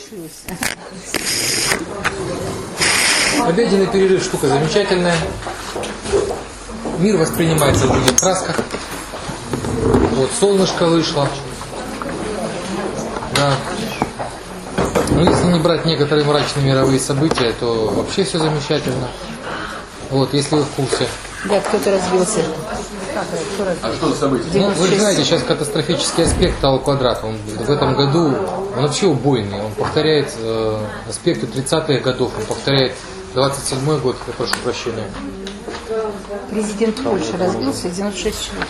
пришлось. Обеденный перерыв штука замечательная. Мир воспринимается в других красках. Вот солнышко вышло. Да. Но если не брать некоторые мрачные мировые события, то вообще все замечательно. Вот, если вы в курсе. Да, кто-то разбился. А что за событие? Ну, вы же знаете, сейчас катастрофический аспект Тау квадрата. Он в этом году, он вообще убойный. Он повторяет аспекты 30-х годов, он повторяет 27-й год, я прошу прощения. Президент Польши разбился, 96 человек.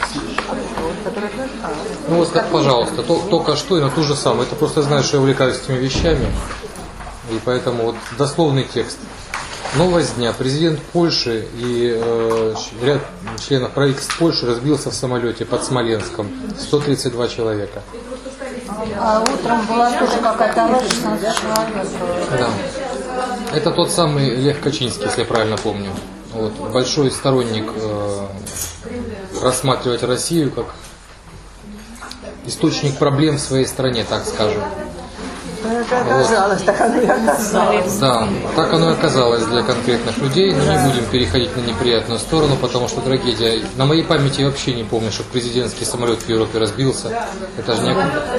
Ну вот, пожалуйста, только что и на ту же самую. Это просто знаешь, что я увлекаюсь этими вещами. И поэтому вот дословный текст. Новость дня. Президент Польши и ряд членов правительства Польши разбился в самолете под Смоленском. 132 человека. А утром была тоже какая-то авария, 16 человек. Да. Это тот самый Лев Качинский, если я правильно помню. Вот. Большой сторонник рассматривать Россию как источник проблем в своей стране, так скажем. Оказалось, так оно и оказалось. Да, так оно и оказалось для конкретных людей, но не будем переходить на неприятную сторону, потому что трагедия. На моей памяти я вообще не помню, что президентский самолет в Европе разбился. Это же не...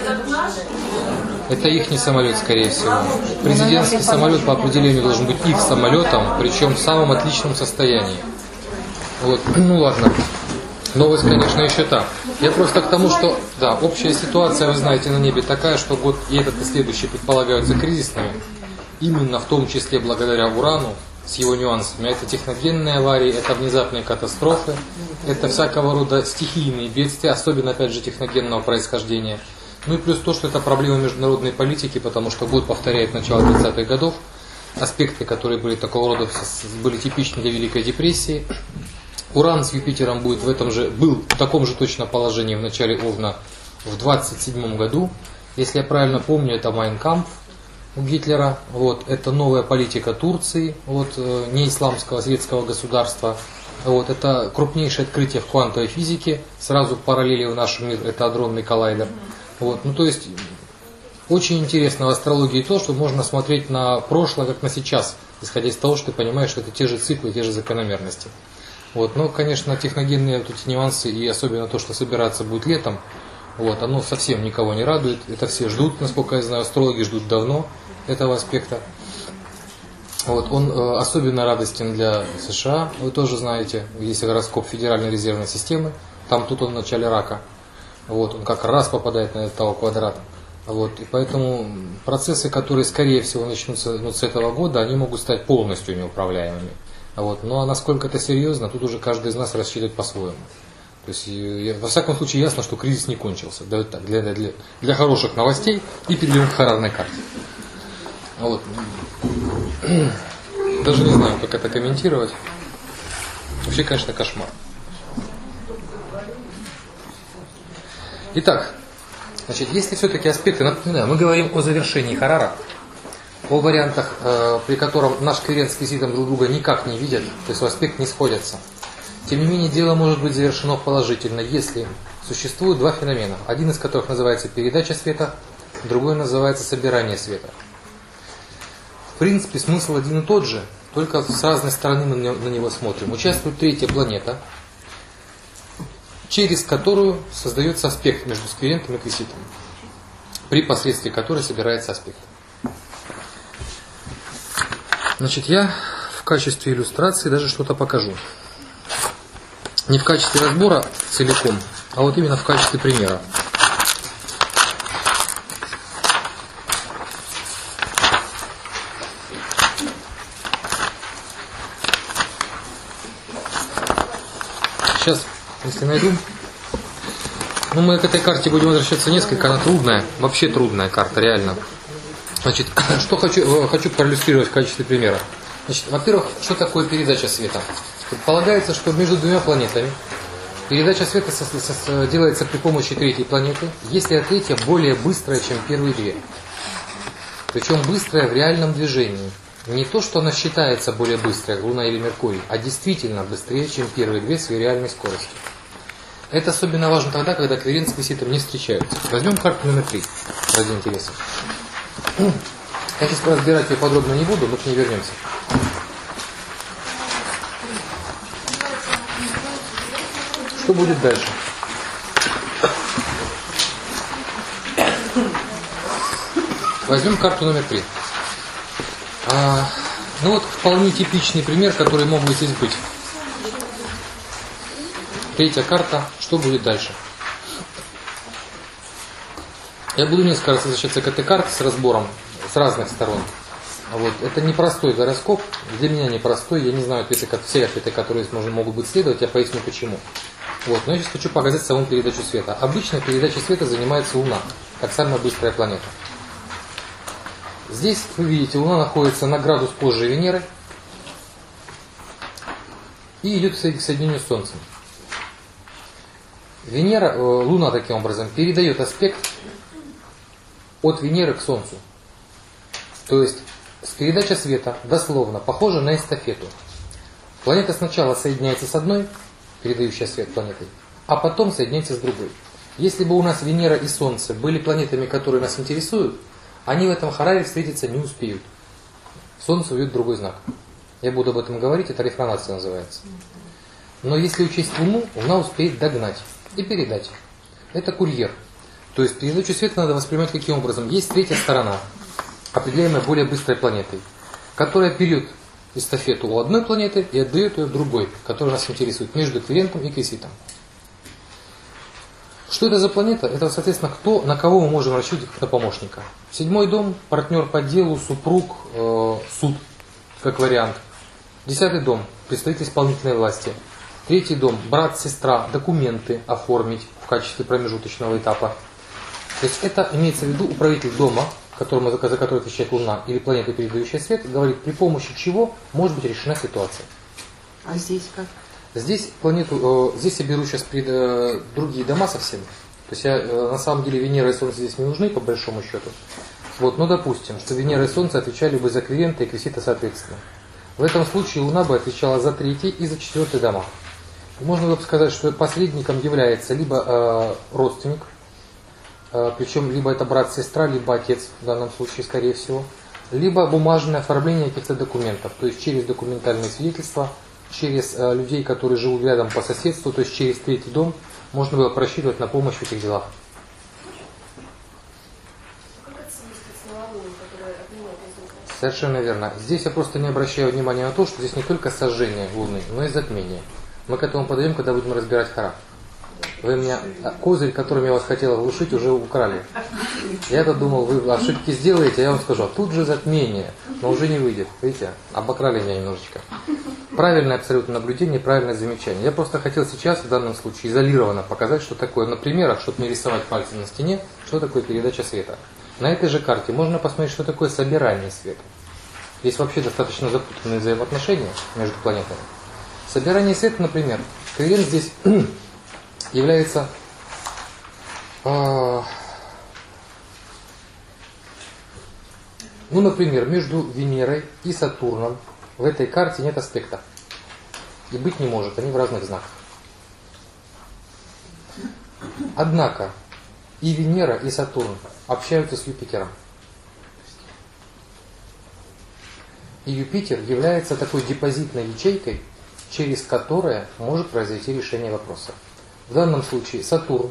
Это их не самолет, скорее всего. Президентский самолет по определению должен быть их самолетом, причем в самом отличном состоянии. Вот, ну ладно. Новость, конечно, еще та. Я просто к тому, что, да, общая ситуация, вы знаете, на небе такая, что год и этот и следующий предполагаются кризисными. Именно в том числе благодаря урану, с его нюансами. Это техногенные аварии, это внезапные катастрофы, это всякого рода стихийные бедствия, особенно, опять же, техногенного происхождения. Ну и плюс то, что это проблема международной политики, потому что год повторяет начало 30-х годов. Аспекты, которые были такого рода, были типичны для Великой депрессии. Уран с Юпитером был в таком же точно положении в начале Овна в 27 году. Если я правильно помню, это Mein Kampf у Гитлера. Вот, это новая политика Турции, вот, не исламского светского государства. Вот, это крупнейшее открытие в квантовой физике. Сразу в параллели в нашем мире это адронный коллайдер. Вот, ну, то есть, очень интересно в астрологии то, что можно смотреть на прошлое, как на сейчас, исходя из того, что ты понимаешь, что это те же циклы, те же закономерности. Вот, но, конечно, техногенные вот эти нюансы, и особенно то, что собираться будет летом, вот, оно совсем никого не радует. Это все ждут, насколько я знаю, астрологи ждут давно этого аспекта. Вот, он особенно радостен для США, вы тоже знаете, есть гороскоп Федеральной резервной системы, там тут он в начале рака. Вот, он как раз попадает на этот Тау квадрат. Вот, и поэтому процессы, которые, скорее всего, начнутся с этого года, они могут стать полностью неуправляемыми. Вот. Ну а насколько это серьезно, тут уже каждый из нас рассчитывает по-своему. То есть, во всяком случае, ясно, что кризис не кончился. Для хороших новостей и перейдем к харарной карте. Вот. Даже не знаю, как это комментировать. Вообще, конечно, кошмар. Итак, значит, если все-таки аспекты, напоминаю, мы говорим о завершении харара, о вариантах, при котором наш квирент с квизитом друг друга никак не видят, то есть в аспект не сходятся. Тем не менее, дело может быть завершено положительно, если существуют два феномена, один из которых называется передача света, другой называется собирание света. В принципе, смысл один и тот же, только с разной стороны мы на него смотрим. Участвует третья планета, через которую создается аспект между сквирентом и квизитом, при последствии которой собирается аспект. Значит, я в качестве иллюстрации даже что-то покажу. Не в качестве разбора целиком, а вот именно в качестве примера. Сейчас, если найду. Ну, мы к этой карте будем возвращаться несколько, она трудная, вообще трудная карта, реально. Значит, что хочу проиллюстрировать в качестве примера. Значит, во-первых, что такое передача света? Предполагается, что между двумя планетами передача света делается при помощи третьей планеты, если эта третья более быстрая, чем первые две. Причем быстрая в реальном движении. Не то, что она считается более быстрой, как Луна или Меркурий, а действительно быстрее, чем первые две своей реальной скоростью. Это особенно важно тогда, когда квирент с квизитом не встречаются. Возьмем карту номер 3, ради интереса. Я сейчас разбирать ее подробно не буду, мы к ней вернемся. Что будет дальше? Возьмем карту номер 3. Ну вот вполне типичный пример, который мог бы здесь быть. Третья карта. Что будет дальше? Я буду несколько раз возвращаться к этой карте с разбором с разных сторон. Вот. Это непростой гороскоп. Для меня непростой. Я не знаю все ответы, которые могут быть следовать. Я поясню почему. Вот. Но я сейчас хочу показать саму передачу света. Обычно передачей света занимается Луна, как самая быстрая планета. Здесь, вы видите, Луна находится на градус позже Венеры и идет к соединению с Солнцем. Луна таким образом передает аспект от Венеры к Солнцу. То есть передача света дословно похожа на эстафету. Планета сначала соединяется с одной, передающей свет планетой, а потом соединяется с другой. Если бы у нас Венера и Солнце были планетами, которые нас интересуют, они в этом хараре встретиться не успеют. Солнце уйдет в другой знак. Я буду об этом говорить, это рефранация называется. Но если учесть Луну, Луна успеет догнать и передать. Это курьер. То есть передачу света надо воспринимать каким образом? Есть третья сторона, определяемая более быстрой планетой, которая берет эстафету у одной планеты и отдает ее другой, которая нас интересует, между Квирентом и Кеситом. Что это за планета? Это, соответственно, на кого мы можем рассчитывать как на помощника. 7-й дом, партнер по делу, супруг, суд, как вариант. 10-й дом, представитель исполнительной власти. 3-й дом, брат, сестра, документы оформить в качестве промежуточного этапа. То есть это имеется в виду управитель дома, за который отвечает Луна, или планета, передающая свет, говорит, при помощи чего может быть решена ситуация. А здесь как? Здесь я беру сейчас другие дома совсем. То есть на самом деле Венера и Солнце здесь не нужны, по большому счету. Вот, но допустим, что Венера и Солнце отвечали бы за Квирента и Кесита соответственно. В этом случае Луна бы отвечала за 3-й и за 4-й дома. Можно было бы сказать, что посредником является либо родственник, причем либо это брат, сестра, либо отец, в данном случае, скорее всего, либо бумажное оформление каких-то документов, то есть через документальные свидетельства, через людей, которые живут рядом по соседству, то есть через 3-й дом, можно было просчитывать на помощь в этих делах. Совершенно верно. Здесь я просто не обращаю внимания на то, что здесь не только сожжение Луны, но и затмение. Мы к этому подойдем, когда будем разбирать хара. Вы меня козырь, которым я вас хотел оглушить, уже украли. Я-то думал, вы ошибки сделаете, а я вам скажу, а тут же затмение, но уже не выйдет. Видите, обокрали меня немножечко. Правильное абсолютно наблюдение, правильное замечание. Я просто хотел сейчас, в данном случае, изолированно показать, что такое на примерах, чтобы не рисовать пальцем на стене, что такое передача света. На этой же карте можно посмотреть, что такое собирание света. Здесь вообще достаточно запутанные взаимоотношения между планетами. Собирание света, например, Квирент здесь является например, между Венерой и Сатурном в этой карте нет аспекта. И быть не может, они в разных знаках. Однако и Венера, и Сатурн общаются с Юпитером. И Юпитер является такой депозитной ячейкой, через которую может произойти решение вопроса. В данном случае Сатурн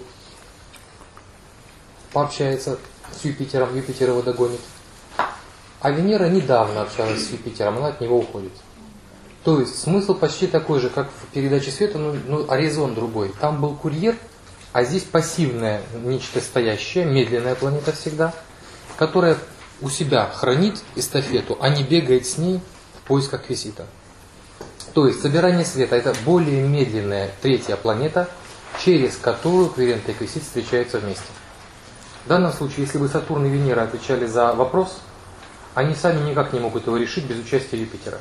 пообщается с Юпитером, Юпитер его догонит. А Венера недавно общалась с Юпитером, она от него уходит. То есть смысл почти такой же, как в передаче света, но резон другой. Там был курьер, а здесь пассивное, нечто стоящее, медленная планета всегда, которая у себя хранит эстафету, а не бегает с ней в поисках Кесита. То есть собирание света – это более медленная 3-я планета, через которую Квирент и Кесит встречаются вместе. В данном случае, если бы Сатурн и Венера отвечали за вопрос, они сами никак не могут его решить без участия Юпитера.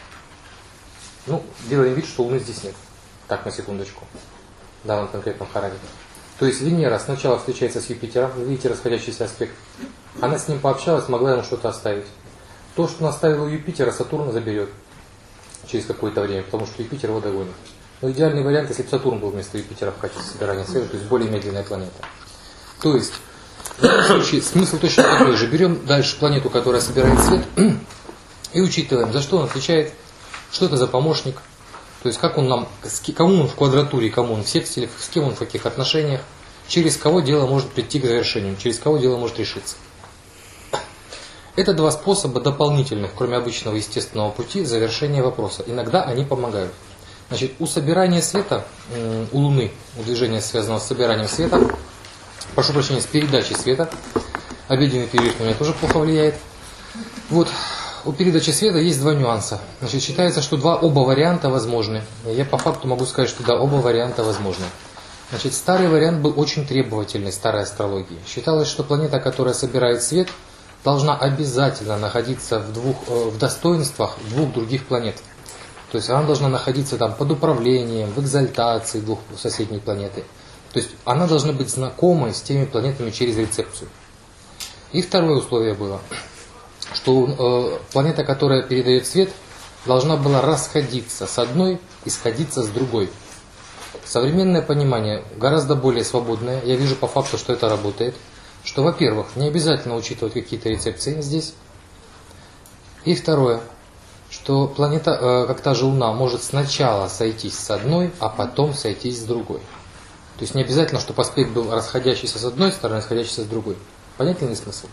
Делаем вид, что Луны здесь нет. Так, на секундочку. В данном конкретном хараре. То есть Венера сначала встречается с Юпитером, видите расходящийся аспект. Она с ним пообщалась, могла ему что-то оставить. То, что она оставила у Юпитера, Сатурн заберет через какое-то время, потому что Юпитер его догонит. Но идеальный вариант, если бы Сатурн был вместо Юпитера в качестве собирания света, то есть более медленная планета. То есть В этом случае смысл точно такой же. Берем дальше планету, которая собирает свет, и учитываем, за что он отвечает, что это за помощник, то есть как он нам, кому он в квадратуре, кому он в сексе, с кем он в каких отношениях, через кого дело может прийти к завершению, через кого дело может решиться. Это два способа дополнительных, кроме обычного естественного пути, завершения вопроса. Иногда они помогают. Значит, у собирания света, у Луны, у движения, связанного с собиранием света, прошу прощения, с передачей света, обеденный перерыв на меня тоже плохо влияет. Вот, у передачи света есть два нюанса. Значит, считается, что оба варианта возможны. Я по факту могу сказать, что да, оба варианта возможны. Значит, старый вариант был очень требовательный, старой астрологии. Считалось, что планета, которая собирает свет, должна обязательно находиться в достоинствах двух других планет. То есть она должна находиться там под управлением, в экзальтации двух соседней планеты. То есть она должна быть знакомой с теми планетами через рецепцию. И второе условие было, что планета, которая передает свет, должна была расходиться с одной и сходиться с другой. Современное понимание гораздо более свободное. Я вижу по факту, что это работает. Что, во-первых, не обязательно учитывать какие-то рецепции здесь. И второе, что планета, как та же Луна, может сначала сойтись с одной, а потом сойтись с другой. То есть не обязательно, чтобы аспект был расходящийся с одной стороны, расходящийся с другой. Понятен ли смысл?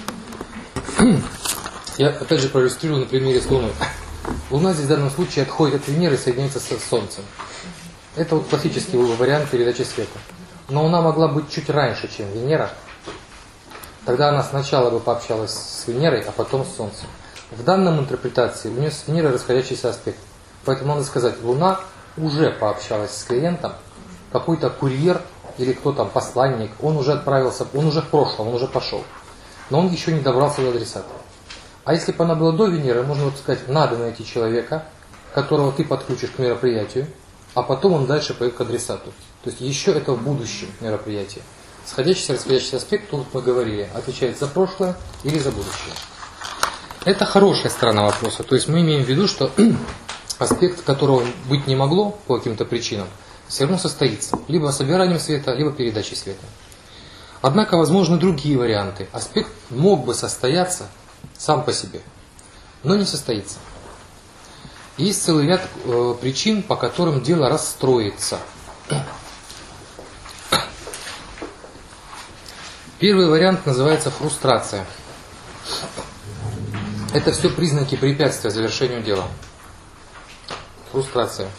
Я опять же проиллюстрирую на примере с Луной. Луна здесь в данном случае отходит от Венеры и соединяется с Солнцем. Это вот классический вариант передачи света. Но Луна могла быть чуть раньше, чем Венера. Тогда она сначала бы пообщалась с Венерой, а потом с Солнцем. В данном интерпретации у нее с Венерой расходящийся аспект. Поэтому надо сказать, Луна уже пообщалась с клиентом, какой-то курьер или кто там, посланник, он уже отправился, он уже в прошлом, он уже пошел. Но он еще не добрался до адресата. А если бы она была до Венеры, можно вот сказать, надо найти человека, которого ты подключишь к мероприятию, а потом он дальше поедет к адресату. То есть еще это в будущем мероприятие. Сходящийся, расходящийся аспект, тут мы говорили, отвечает за прошлое или за будущее. Это хорошая сторона вопроса. То есть мы имеем в виду, что аспект, которого быть не могло по каким-то причинам, все равно состоится. Либо собиранием света, либо передачей света. Однако возможны другие варианты. Аспект мог бы состояться сам по себе, но не состоится. Есть целый ряд причин, по которым дело расстроится. Первый вариант называется фрустрация. Это все признаки препятствия завершению дела. Фрустрация.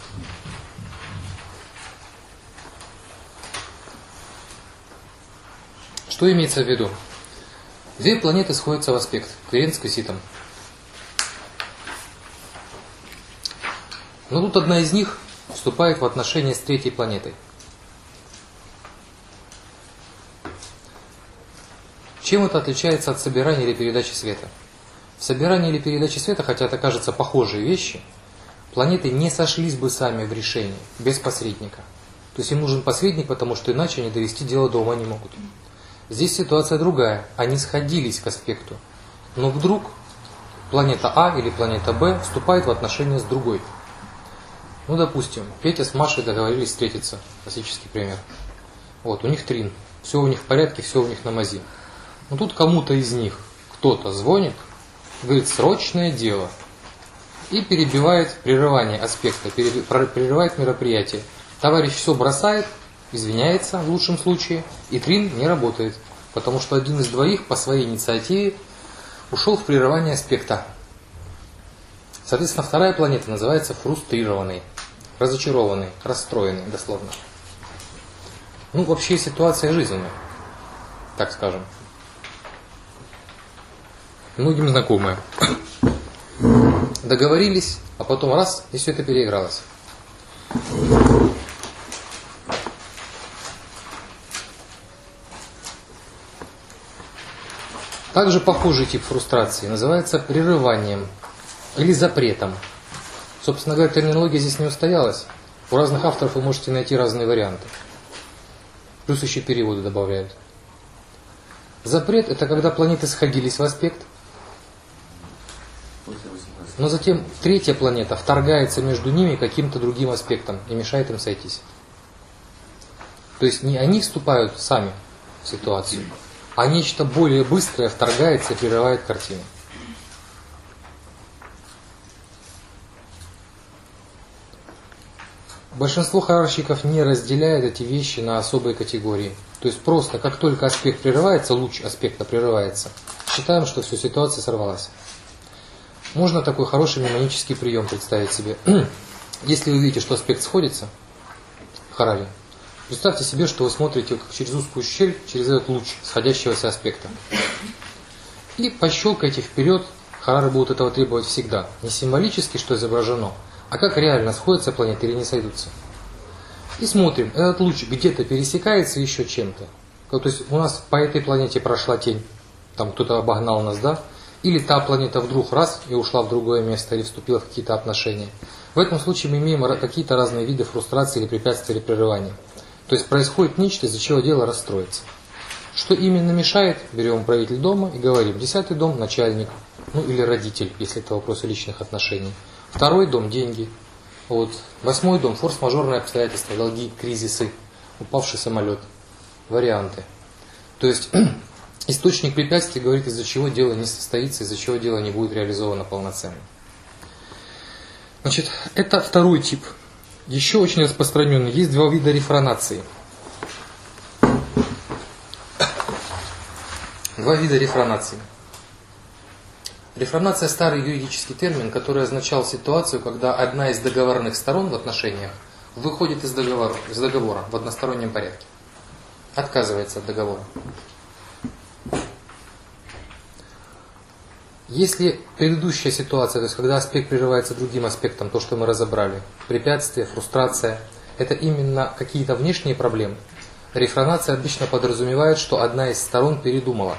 Что имеется в виду? Две планеты сходятся в аспект, Квирент с Квиситом. Но тут одна из них вступает в отношения с третьей планетой. Чем это отличается от собирания или передачи света? В собирании или передаче света, хотя это кажется похожие вещи, планеты не сошлись бы сами в решении, без посредника. То есть им нужен посредник, потому что иначе они довести дело до ума не могут. Здесь ситуация другая. Они сходились к аспекту. Но вдруг планета А или планета Б вступает в отношения с другой. Ну, допустим, Петя с Машей договорились встретиться. Классический пример. Вот, у них трин. Все у них в порядке, все у них на мази. Но тут кому-то из них кто-то звонит, говорит, срочное дело. И перебивает прерывание аспекта, прерывает мероприятие. Товарищ все бросает, извиняется в лучшем случае, и трин не работает. Потому что один из двоих по своей инициативе ушел в прерывание аспекта. Соответственно, вторая планета называется фрустрированной, разочарованной, расстроенной, дословно. Ну, вообще ситуация жизненная, так скажем. Многим знакомая. Договорились, а потом раз, и все это переигралось. Также похожий тип фрустрации называется прерыванием или запретом. Собственно говоря, терминология здесь не устоялась. У разных авторов вы можете найти разные варианты. Плюс еще переводы добавляют. Запрет – это когда планеты сходились в аспект, но затем третья планета вторгается между ними каким-то другим аспектом и мешает им сойтись. То есть не они вступают сами в ситуацию, а нечто более быстрое вторгается и прерывает картину. Большинство харарщиков не разделяет эти вещи на особые категории. То есть просто как только аспект прерывается, луч аспекта прерывается, считаем, что все, ситуация сорвалась. Можно такой хороший мнемонический прием представить себе. Если вы видите, что аспект сходится в хараре, представьте себе, что вы смотрите как через узкую щель, через этот луч сходящегося аспекта. И пощелкайте вперед, харары будут этого требовать всегда. Не символически, что изображено, а как реально сходятся планеты или не сойдутся. И смотрим, этот луч где-то пересекается еще чем-то. То есть у нас по этой планете прошла тень, там кто-то обогнал нас, да? Или та планета вдруг раз и ушла в другое место, или вступила в какие-то отношения. В этом случае мы имеем какие-то разные виды фрустрации или препятствий или прерывания. То есть происходит нечто, из-за чего дело расстроится. Что именно мешает, берем правитель дома и говорим: 10-й дом – начальник, ну или родитель, если это вопросы личных отношений. 2-й дом – деньги. Вот. 8-й дом – форс-мажорные обстоятельства, долги, кризисы, упавший самолет, варианты. То есть источник препятствий говорит, из-за чего дело не состоится, из-за чего дело не будет реализовано полноценно. Значит, это 2-й тип. Еще очень распространенный. Есть 2 вида рефронации. 2 вида рефронации. Рефронация – старый юридический термин, который означал ситуацию, когда одна из договорных сторон в отношениях выходит из договора в одностороннем порядке. Отказывается от договора. Если предыдущая ситуация, то есть когда аспект прерывается другим аспектом, то, что мы разобрали, препятствие, фрустрация, это именно какие-то внешние проблемы, рефронация обычно подразумевает, что одна из сторон передумала.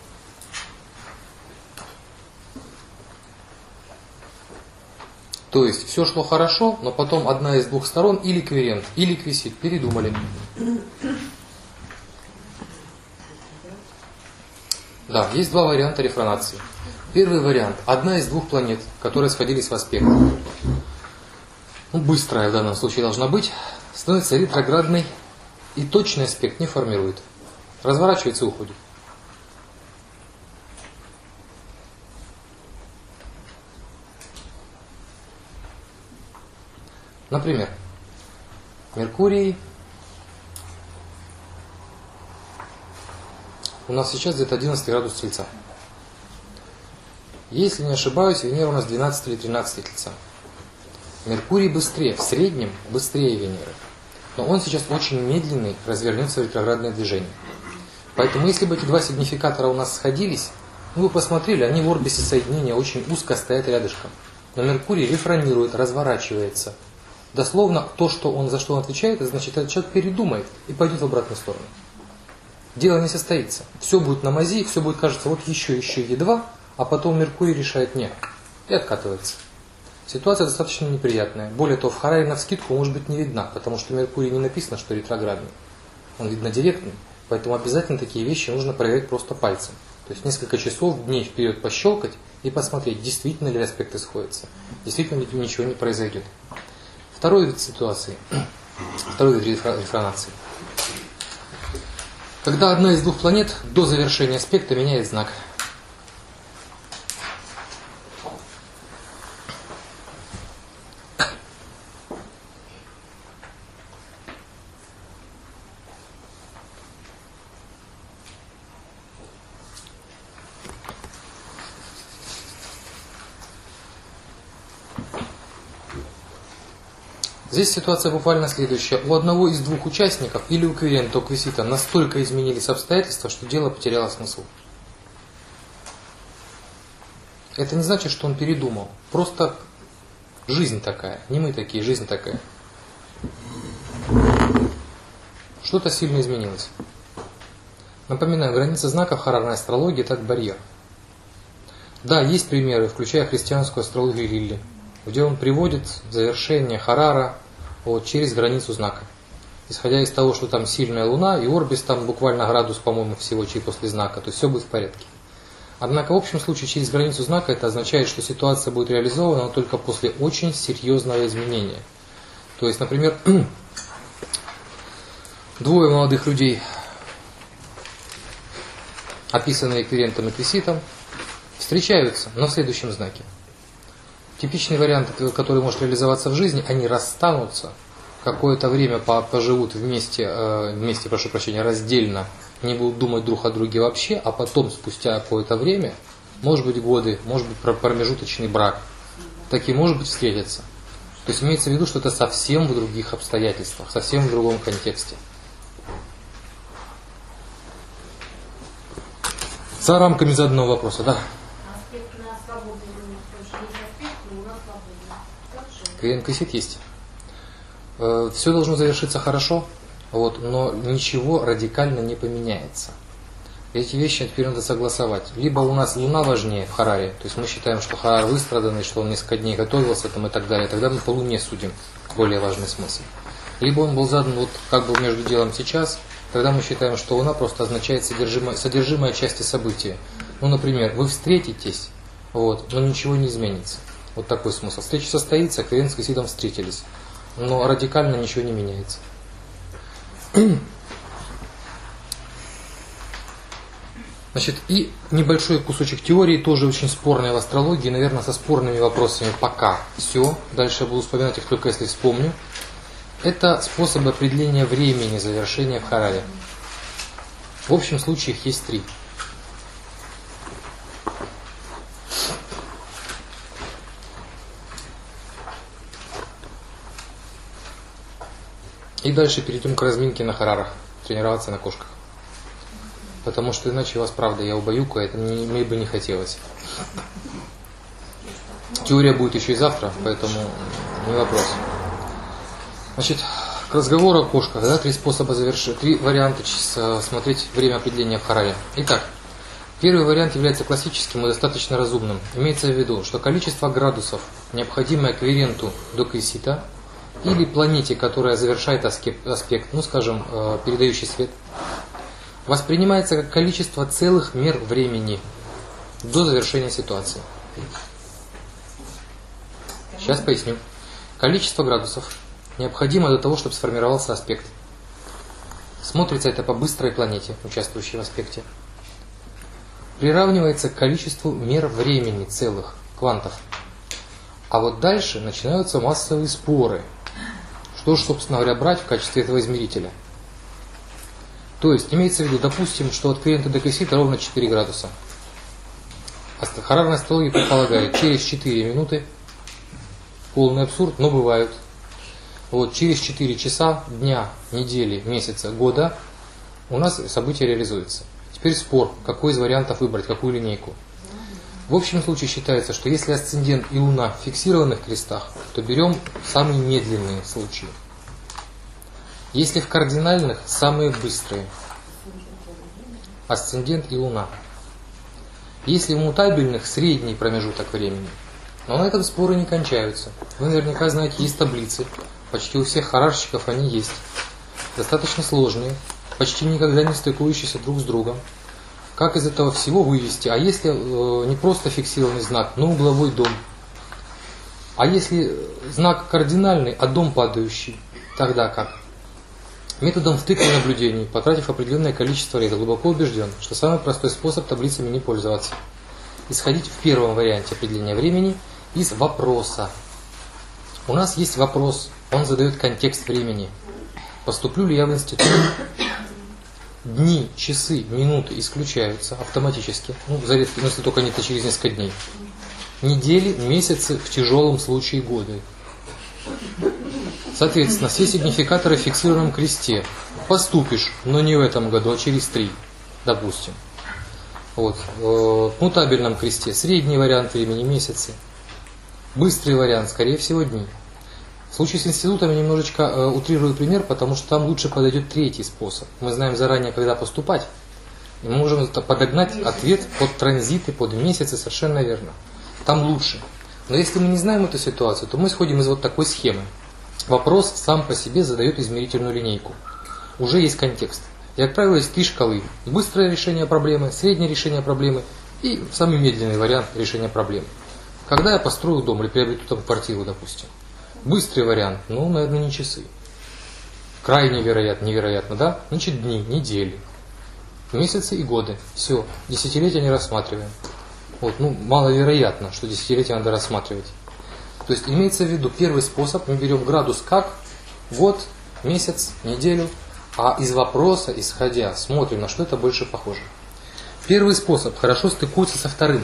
То есть все шло хорошо, но потом одна из 2 сторон или кверент, или квисит, передумали. Да, есть 2 варианта рефронации. Первый вариант. Одна из 2 планет, которые сходились в аспект. Быстрая в данном случае должна быть, становится ретроградной и точный аспект не формирует. Разворачивается и уходит. Например, Меркурий у нас сейчас где-то 11 градус Тельца. Если не ошибаюсь, Венера у нас 12 или 13 Тельца. Меркурий быстрее, в среднем быстрее Венеры. Но он сейчас очень медленный, развернется в ретроградное движение. Поэтому если бы эти 2 сигнификатора у нас сходились, вы посмотрели, они в орбисе соединения очень узко стоят рядышком. Но Меркурий рефронирует, разворачивается. Дословно, за что он отвечает, это значит, этот человек передумает и пойдет в обратную сторону. Дело не состоится. Все будет на мази, все будет, кажется, вот еще едва, а потом Меркурий решает нет и откатывается. Ситуация достаточно неприятная. Более того, в хараре навскидку может быть не видна, потому что Меркурий не написано, что ретроградный. Он видно директный, поэтому обязательно такие вещи нужно проверять просто пальцем. То есть несколько часов, дней вперед пощелкать и посмотреть, действительно ли аспекты сходятся, действительно ли ничего не произойдет. 2-й вид ситуации, 2-й вид рефронации. Когда одна из 2 планет до завершения аспекта меняет знак. Здесь ситуация буквально следующая. У одного из 2 участников, или у кверента, у квисита, настолько изменились обстоятельства, что дело потеряло смысл. Это не значит, что он передумал. Просто жизнь такая. Не мы такие, жизнь такая. Что-то сильно изменилось. Напоминаю, граница знаков харарной астрологии – это барьер. Да, есть примеры, включая христианскую астрологию Лилли, где он приводит завершение харара через границу знака. Исходя из того, что там сильная луна и орбис, там буквально градус, по-моему, всего после знака, то есть все будет в порядке. Однако в общем случае через границу знака это означает, что ситуация будет реализована только после очень серьезного изменения. То есть, например, 2 молодых людей описанные эквивалентом и квиситом, встречаются, но в следующем знаке. Типичный вариант, который может реализоваться в жизни, они расстанутся, какое-то время поживут вместе, прошу прощения, раздельно, не будут думать друг о друге вообще, а потом, спустя какое-то время, может быть годы, может быть промежуточный брак, так и может быть встретятся. То есть имеется в виду, что это совсем в других обстоятельствах, совсем в другом контексте. За рамками заданного вопроса, да. Аспект на свободный время, потому что есть аспект, но у нас свободный. Квиент-квисит есть. Все должно завершиться хорошо, но ничего радикально не поменяется. Эти вещи теперь надо согласовать. Либо у нас Луна важнее в Хараре, то есть мы считаем, что Харар выстраданный, что он несколько дней готовился и так далее, тогда мы по Луне судим более важный смысл. Либо он был задан как бы между делом сейчас, тогда мы считаем, что Луна просто означает содержимое части события. Например, вы встретитесь, но ничего не изменится. Вот такой смысл. Встреча состоится, квиент с квиситом встретились, но радикально ничего не меняется. Значит, и небольшой кусочек теории, тоже очень спорной в астрологии, наверное, со спорными вопросами пока все. Дальше я буду вспоминать их только если вспомню. Это способы определения времени завершения в Хараре. В общем случае их есть 3. И дальше перейдем к разминке на Харарах, тренироваться на кошках. Потому что иначе вас, правда, я убаюкаю, это мне бы не хотелось. Теория будет еще и завтра, поэтому не вопрос. Значит, к разговору о кошках, 3 способа завершить, 3 варианта смотреть время определения в Хараре. Итак, первый вариант является классическим и достаточно разумным. Имеется в виду, что количество градусов, необходимое квиренту до квисита, или планете, которая завершает аспект, скажем, передающий свет, воспринимается как количество целых мер времени до завершения ситуации. Сейчас поясню. Количество градусов необходимо для того, чтобы сформировался аспект. Смотрится это по быстрой планете, участвующей в аспекте. Приравнивается к количеству мер времени целых, квантов. А вот дальше начинаются массовые споры. Что же, собственно говоря, брать в качестве этого измерителя? То есть, имеется в виду, допустим, что от квиента до квисита ровно 4 градуса. Харарная астрология предполагает, через 4 минуты, полный абсурд, но бывают. Через 4 часа, дня, недели, месяца, года у нас событие реализуется. Теперь спор, какой из вариантов выбрать, какую линейку. В общем случае считается, что если асцендент и Луна в фиксированных крестах, то берем самые медленные случаи. Если в кардинальных, самые быстрые. Асцендент и Луна. Если в мутабельных, средний промежуток времени. Но на этом споры не кончаются. Вы наверняка знаете, есть таблицы. Почти у всех харарщиков они есть. Достаточно сложные, почти никогда не стыкующиеся друг с другом. Как из этого всего вывести? А если не просто фиксированный знак, но угловой дом? А если знак кардинальный, а дом падающий? Тогда как? Методом втыка и наблюдений, потратив определенное количество лет, глубоко убежден, что самый простой способ таблицами не пользоваться. Исходить в первом варианте определения времени из вопроса. У нас есть вопрос, он задает контекст времени. Поступлю ли я в институт? Дни, часы, минуты исключаются автоматически, если только не через несколько дней. Недели, месяцы, в тяжелом случае годы. Соответственно, все сигнификаторы в фиксированном кресте. Поступишь, но не в этом году, а через 3, допустим. В мутабельном кресте средний вариант времени месяцы. Быстрый вариант, скорее всего, дни. В случае с институтами немножечко утрирую пример, потому что там лучше подойдет 3-й способ. Мы знаем заранее, когда поступать. И мы можем подогнать ответ под транзиты, под месяцы, совершенно верно. Там лучше. Но если мы не знаем эту ситуацию, то мы исходим из такой схемы. Вопрос сам по себе задает измерительную линейку. Уже есть контекст. И, как правило, есть 3 шкалы. Быстрое решение проблемы, среднее решение проблемы и самый медленный вариант решения проблемы. Когда я построю дом или приобрету там квартиру, допустим. Быстрый вариант, наверное, не часы. Крайне вероятно, невероятно, да? Значит, дни, недели. Месяцы и годы. Все. Десятилетия не рассматриваем. Вот, ну, маловероятно, что десятилетия надо рассматривать. То есть имеется в виду первый способ, мы берем градус как год, месяц, неделю, а из вопроса, исходя, смотрим, на что это больше похоже. Первый способ хорошо стыкуется со вторым.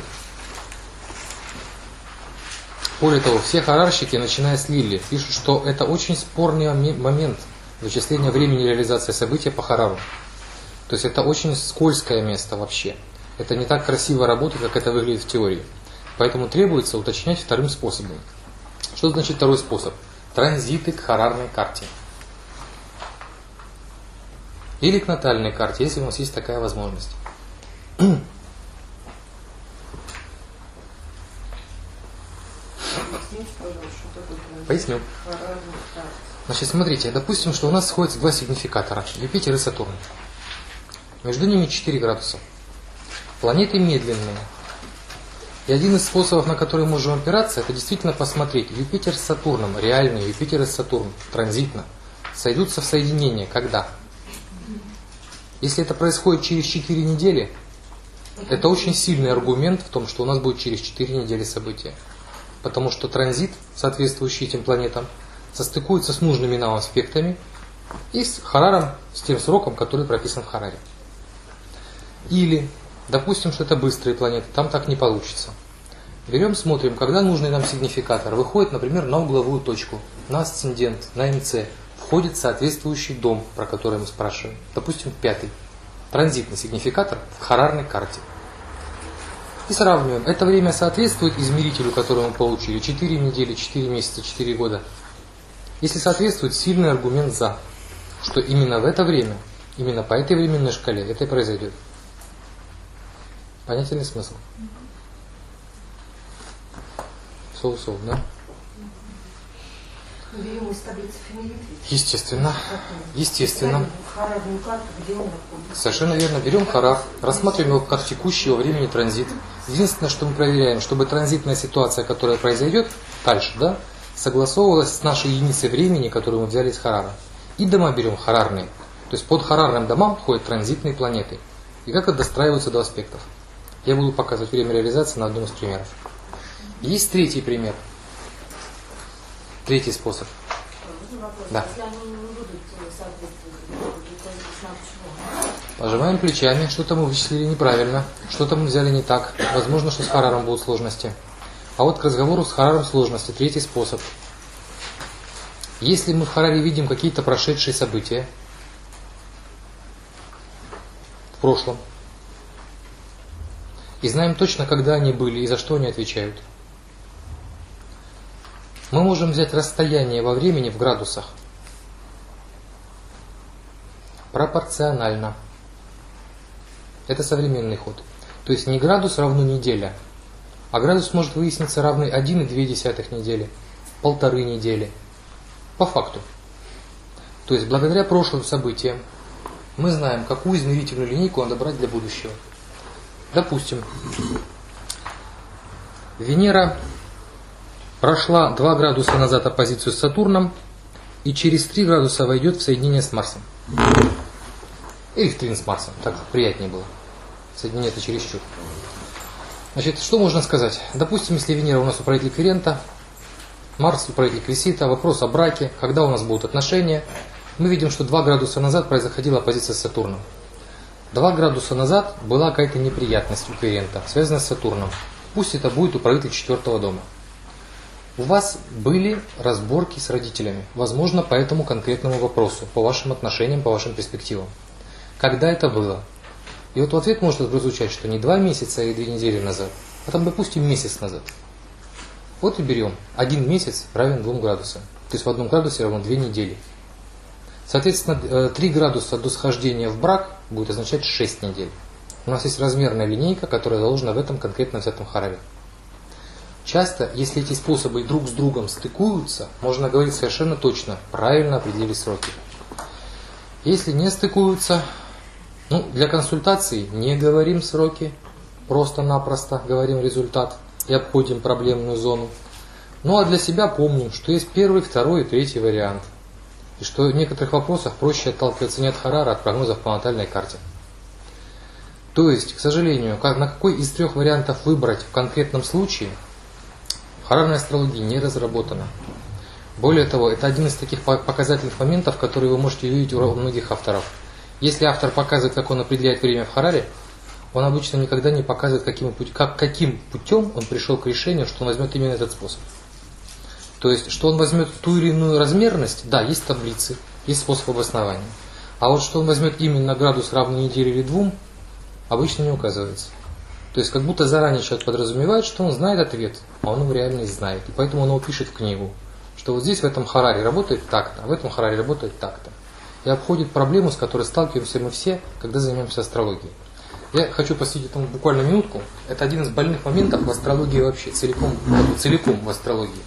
Более того, все харарщики, начиная с Лилли, пишут, что это очень спорный момент вычисления времени реализации события по харару. То есть это очень скользкое место вообще. Это не так красиво работает, как это выглядит в теории. Поэтому требуется уточнять вторым способом. Что значит второй способ? Транзиты к харарной карте. Или к натальной карте, если у нас есть такая возможность. Поясню. Значит, смотрите, допустим, что у нас сходятся два сигнификатора, Юпитер и Сатурн. Между ними 4 градуса. Планеты медленные. И один из способов, на который мы можем опираться, это действительно посмотреть, Юпитер с Сатурном, реальный Юпитер и Сатурн, транзитно, сойдутся в соединение. Когда? Если это происходит через 4 недели, это очень сильный аргумент в том, что у нас будет через 4 недели события. Потому что транзит, соответствующий этим планетам, состыкуется с нужными нам аспектами и с хараром, с тем сроком, который прописан в хараре. Или, допустим, что это быстрые планеты, там так не получится. Берем, смотрим, когда нужный нам сигнификатор выходит, например, на угловую точку, на асцендент, на МЦ, входит соответствующий дом, про который мы спрашиваем. Допустим, 5-й. Транзитный сигнификатор в харарной карте. И сравниваем. Это время соответствует измерителю, который мы получили. 4 недели, 4 месяца, 4 года. Если соответствует, сильный аргумент за, что именно в это время, именно по этой временной шкале это и произойдет. Понятен ли смысл? Соу-соу, да? Берем из таблицы Фенелит. Естественно. Естественно. Харарную карту, где он находится. Совершенно верно. Берем харар, рассматриваем его как текущий во времени транзит. Единственное, что мы проверяем, чтобы транзитная ситуация, которая произойдет дальше, да, согласовывалась с нашей единицей времени, которую мы взяли из харара. И дома берем харарные. То есть под харарным домам входят транзитные планеты. И как это достраиваются до аспектов. Я буду показывать время реализации на одном из примеров. Есть третий пример. Третий способ. Да. Если они не будут соответствовать, то почему? Пожимаем плечами, что-то мы вычислили неправильно, что-то мы взяли не так. Возможно, что с хараром будут сложности. А вот к разговору с хараром сложности. Третий способ. Если мы в хараре видим какие-то прошедшие события в прошлом, и знаем точно, когда они были и за что они отвечают, мы можем взять расстояние во времени в градусах пропорционально. Это современный ход. То есть не градус равно неделя, а градус может выясниться равный 1,2 недели, 1,5 недели. По факту. То есть благодаря прошлым событиям мы знаем, какую измерительную линейку надо брать для будущего. Допустим, Венера прошла 2 градуса назад оппозицию с Сатурном и через 3 градуса войдет в соединение с Марсом. Или в трин с Марсом, так приятнее было. Соединение это чересчур. Значит, что можно сказать? Допустим, если Венера у нас управитель Квирента, Марс управитель Кресита, вопрос о браке, когда у нас будут отношения. Мы видим, что 2 градуса назад происходила оппозиция с Сатурном. 2 градуса назад была какая-то неприятность у Квирента, связанная с Сатурном. Пусть это будет управитель 4-го дома. У вас были разборки с родителями, возможно, по этому конкретному вопросу, по вашим отношениям, по вашим перспективам. Когда это было? И вот в ответ может прозвучать, что не 2 месяца и 2 недели назад, а там, допустим, месяц назад. Вот и берем. 1 месяц равен 2 градусам. То есть в 1 градусе равно 2 недели. Соответственно, 3 градуса до схождения в брак будет означать 6 недель. У нас есть размерная линейка, которая заложена в этом конкретно взятом хараре. Часто, если эти способы друг с другом стыкуются, можно говорить совершенно точно, правильно определили сроки. Если не стыкуются, для консультаций не говорим сроки, просто-напросто говорим результат и обходим проблемную зону. Ну а для себя помним, что есть 1, 2 и 3 вариант. И что в некоторых вопросах проще отталкиваться не от харара, а от прогнозов по натальной карте. То есть, к сожалению, на какой из трех вариантов выбрать в конкретном случае, харарная астрология не разработана. Более того, это один из таких показательных моментов, которые вы можете увидеть у многих авторов. Если автор показывает, как он определяет время в хараре, он обычно никогда не показывает, каким путем он пришел к решению, что он возьмет именно этот способ. То есть, что он возьмет ту или иную размерность, да, есть таблицы, есть способ обоснования. А вот что он возьмет именно градус равный неделе или двум, обычно не указывается. То есть, как будто заранее человек подразумевает, что он знает ответ, а он его реально не знает. И поэтому он его пишет в книгу, что вот здесь в этом хараре работает так-то, а в этом хараре работает так-то. И обходит проблему, с которой сталкиваемся мы все, когда занимаемся астрологией. Я хочу посвятить этому буквально минутку. Это один из больных моментов в астрологии вообще, целиком в астрологии.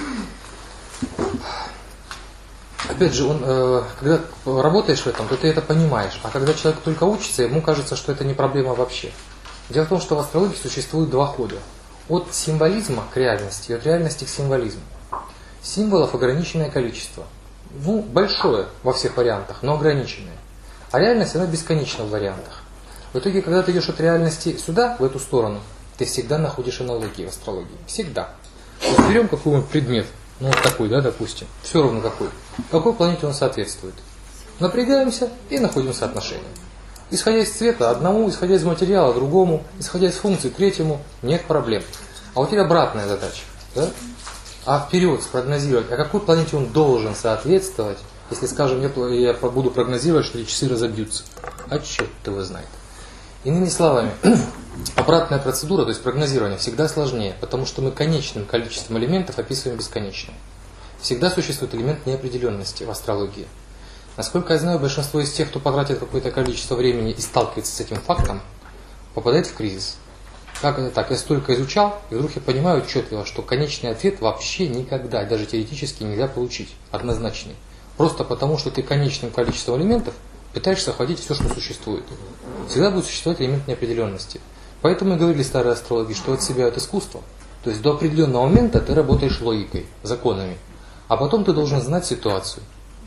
Опять же, когда работаешь в этом, то ты это понимаешь. А когда человек только учится, ему кажется, что это не проблема вообще. Дело в том, что в астрологии существует два хода. От символизма к реальности и от реальности к символизму. Символов ограниченное количество. Большое во всех вариантах, но ограниченное. А реальность, она бесконечна в вариантах. В итоге, когда ты идешь от реальности сюда, в эту сторону, ты всегда находишь аналогии в астрологии. Всегда. То есть берем какой-нибудь предмет, вот такой, да, допустим, все равно какой. Какой планете он соответствует. Напрягаемся и находим соотношение. Исходя из цвета одному, исходя из материала другому, исходя из функции третьему, нет проблем. А вот теперь обратная задача. Да? А вперед спрогнозировать, а какой планете он должен соответствовать, если, скажем, я буду прогнозировать, что эти часы разобьются. А черт его знает. Иными словами, обратная процедура, то есть прогнозирование, всегда сложнее, потому что мы конечным количеством элементов описываем бесконечное. Всегда существует элемент неопределенности в астрологии. Насколько я знаю, большинство из тех, кто потратит какое-то количество времени и сталкивается с этим фактом, попадает в кризис. Как это так? Я столько изучал, и вдруг я понимаю отчетливо, что конечный ответ вообще никогда, даже теоретически нельзя получить, однозначный. Просто потому, что ты конечным количеством элементов пытаешься охватить все, что существует. Всегда будет существовать элемент неопределенности. Поэтому и говорили старые астрологи, что от себя от искусства. То есть до определенного момента ты работаешь логикой, законами. А потом ты должен знать ситуацию.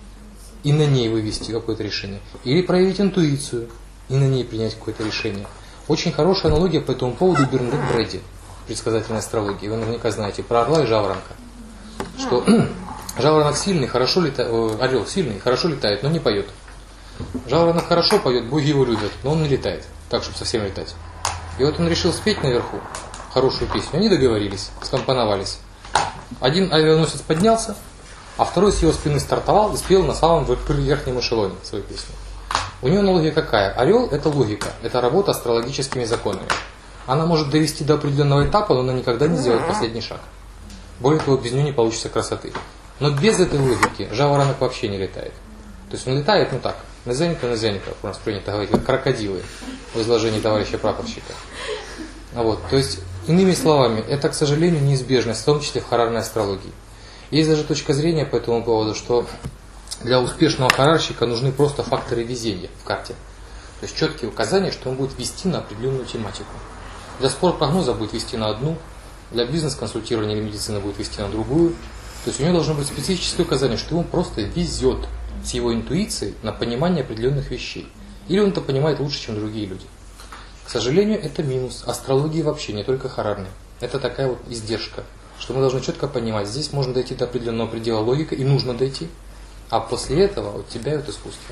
И на ней вывести какое-то решение. Или проявить интуицию. И на ней принять какое-то решение. Очень хорошая аналогия по этому поводу Бернадетт Брэди, предсказательной астрологии. Вы наверняка знаете про орла и жаворонка. Что жаворонок сильный, хорошо летает, орел сильный, хорошо летает, но не поет. Жаворонок хорошо поет, боги его любят, но он не летает, так, чтобы совсем летать. И вот он решил спеть наверху хорошую песню. Они договорились, скомпоновались. Один авианосец поднялся, а второй с его спины стартовал и спел на самом верхнем эшелоне свою песню. У него логика какая? Орел – это логика, это работа астрологическими законами. Она может довести до определенного этапа, но она никогда не сделает последний шаг. Более того, без нее не получится красоты. Но без этой логики жаворонок вообще не летает. То есть он летает, ну так, на зенитах, у нас принято говорить, как крокодилы в изложении товарища прапорщика. Вот, то есть, иными словами, это, к сожалению, неизбежность, в том числе в харарной астрологии. Есть даже точка зрения по этому поводу, что для успешного харарщика нужны просто факторы везения в карте. То есть четкие указания, что он будет вести на определенную тематику. Для спорт-прогноза будет вести на одну, для бизнес-консультирования или медицины будет вести на другую. То есть у него должно быть специфическое указание, что ему просто везет с его интуицией на понимание определенных вещей. Или он это понимает лучше, чем другие люди. К сожалению, это минус. Астрологии вообще, не только харарной. Это такая вот издержка, что мы должны четко понимать, здесь можно дойти до определенного предела логики, и нужно дойти. А после этого от тебя идет искусство.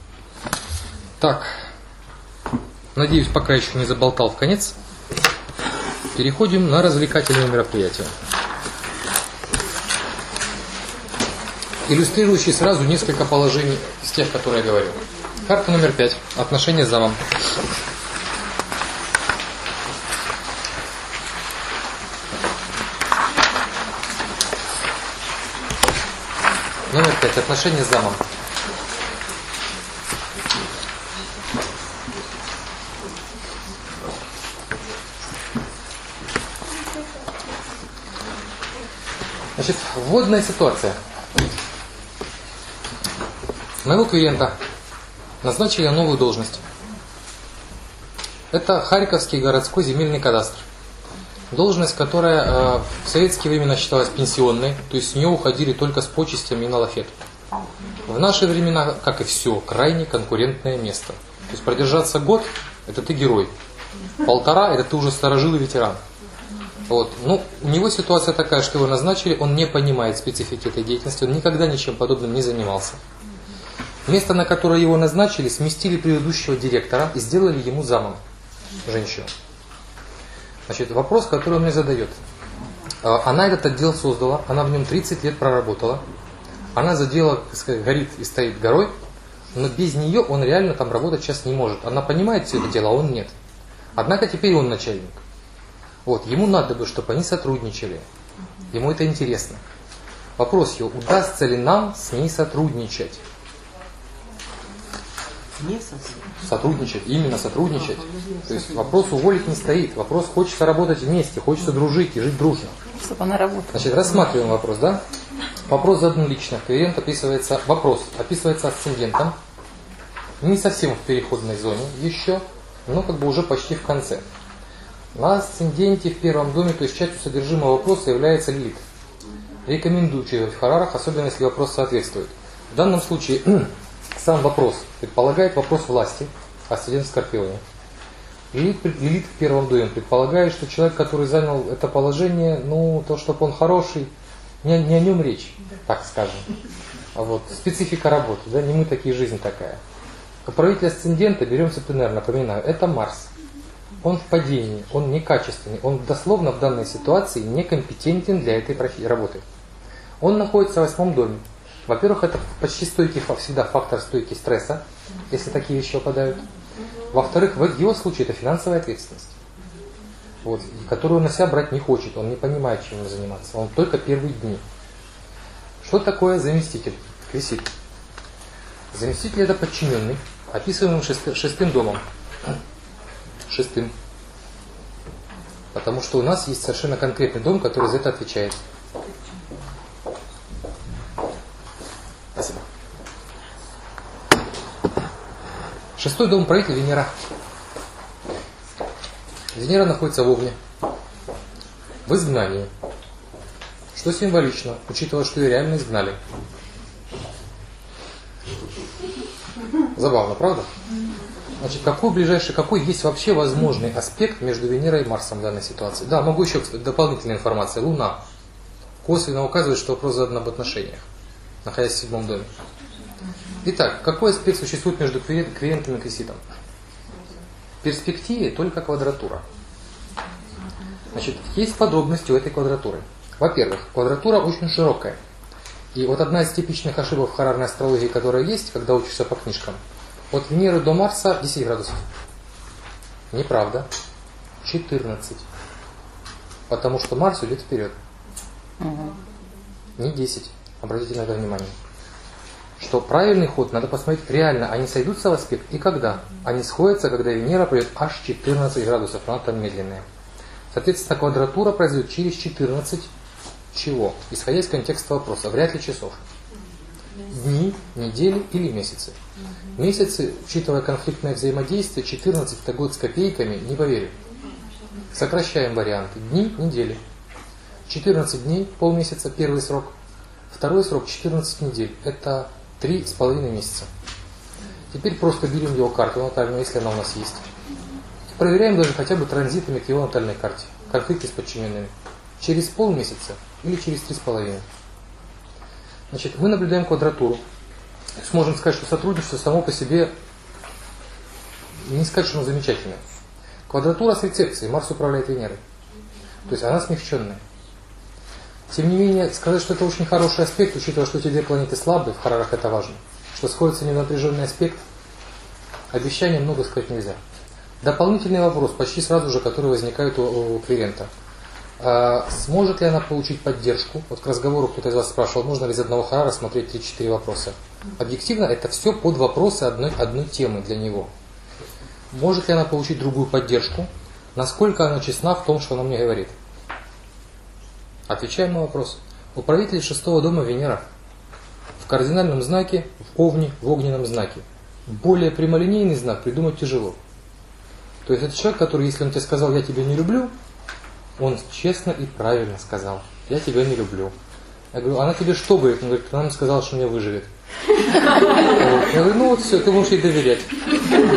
Так, надеюсь, пока еще не заболтал в конец. Переходим на развлекательные мероприятия. Иллюстрирующие сразу несколько положений из тех, которые я говорил. Карта номер 5. Отношения с замом. Номер 5. Отношения с замом. Значит, вводная ситуация. Моего клиента назначили на новую должность. Это Харьковский городской земельный кадастр. Должность, которая в советские времена считалась пенсионной, то есть с нее уходили только с почестями и на лафет. В наши времена, как и все, крайне конкурентное место. То есть продержаться год – это ты герой. 1,5 это ты уже старожил и ветеран. Вот. Ну, у него ситуация такая, что его назначили, он не понимает специфики этой деятельности, он никогда ничем подобным не занимался. Место, на которое его назначили, сместили предыдущего директора и сделали ему замом, женщину. Значит, вопрос, который он мне задает. Она этот отдел создала, она в нем 30 лет проработала, она за дело, так сказать, горит и стоит горой, но без нее он реально там работать сейчас не может. Она понимает все это дело, а он нет. Однако теперь он начальник. Вот, ему надо бы, чтобы они сотрудничали. Ему это интересно. Вопрос его, удастся ли нам с ней сотрудничать? Сотрудничать, именно сотрудничать. То есть вопрос уволить не стоит. Вопрос, хочется работать вместе, хочется дружить и жить дружно. Чтобы она работала. Значит, рассматриваем вопрос, да? Вопрос задан лично. Клиент описывается, вопрос описывается асцендентом. Не совсем в переходной зоне еще, но как бы уже почти в конце. На асценденте в первом доме, то есть частью содержимого вопроса является Лилит. Рекомендую учитывать в харарах, особенно если вопрос соответствует. В данном случае сам вопрос предполагает вопрос власти, асцендент в Скорпионе. Лилит в первом доме предполагает, что человек, который занял это положение, ну, то, чтобы он хороший, не о нем речь, так скажем. А вот специфика работы, да, не мы такие, жизнь такая. Управитель асцендента, берем септенер, напоминаю, это Марс. Он в падении, он некачественный, он дословно в данной ситуации некомпетентен для этой работы. Он находится в 8 доме. Во-первых, это почти стойкий, всегда фактор стойкий стресса, если такие вещи выпадают. Во-вторых, в его случае это финансовая ответственность, вот, которую он на себя брать не хочет, он не понимает, чем ему заниматься, он только первые дни. Что такое заместитель? Квисит. Заместитель это подчиненный, описываемый шестым домом. Шестым. Потому что у нас есть совершенно конкретный дом, который за это отвечает. Спасибо. Шестой дом правитель Венера. Венера находится в Овне, в изгнании. Что символично, учитывая, что ее реально изгнали. Забавно, правда? Значит, какой есть вообще возможный аспект между Венерой и Марсом в данной ситуации? Да, могу еще, кстати, дополнительная информация. Луна косвенно указывает, что вопрос задан об отношениях, находясь в 7 доме. Итак, какой аспект существует между клиентом и квиситом? В перспективе только квадратура. Значит, есть подробности у этой квадратуры. Во-первых, квадратура очень широкая. И вот одна из типичных ошибок в харарной астрологии, которая есть, когда учишься по книжкам, от Венеры до Марса 10 градусов. Неправда. 14. Потому что Марс идет вперед. Не 10. Обратите на это внимание. Что правильный ход, надо посмотреть реально, они сойдутся в аспект и когда. Они сходятся, когда Венера придет аж 14 градусов, она там медленная. Соответственно, квадратура произойдет через 14 чего? Исходя из контекста вопроса, вряд ли часов. Дни, недели или месяцы. Месяцы, учитывая конфликтное взаимодействие, 14 это год с копейками, не поверю. Сокращаем варианты. Дни, недели. 14 дней, полмесяца, первый срок. Второй срок 14 недель. Это 3,5 месяца. Теперь просто берем его карту натальную, если она у нас есть. Проверяем даже хотя бы транзитами к его натальной карте. Конфликты с подчиненными. Через полмесяца или через 3,5. Значит, мы наблюдаем квадратуру. Сможем сказать, что сотрудничество само по себе, не сказать, что оно замечательное. Квадратура с рецепцией. Марс управляет Венерой. То есть она смягченная. Тем не менее, сказать, что это очень хороший аспект, учитывая, что эти две планеты слабые, в харарах это важно, что сходится ненапряженный аспект, обещаний много сказать нельзя. Дополнительный вопрос, почти сразу же, который возникает у клиента. Сможет ли она получить поддержку? Вот к разговору кто-то из вас спрашивал, можно ли из одного харара смотреть 3-4 вопроса. Объективно, это все под вопросы одной темы для него. Может ли она получить другую поддержку? Насколько она честна в том, что она мне говорит? Отвечаем на вопрос. Управитель 6-го дома Венера. В кардинальном знаке, в Овне, в огненном знаке. Более прямолинейный знак придумать тяжело. То есть это человек, который, если он тебе сказал, я тебя не люблю, он честно и правильно сказал, я тебя не люблю. Я говорю, она тебе что говорит? Он говорит, она мне сказала, что меня выживет. Я говорю, ну вот все, ты можешь ей доверять.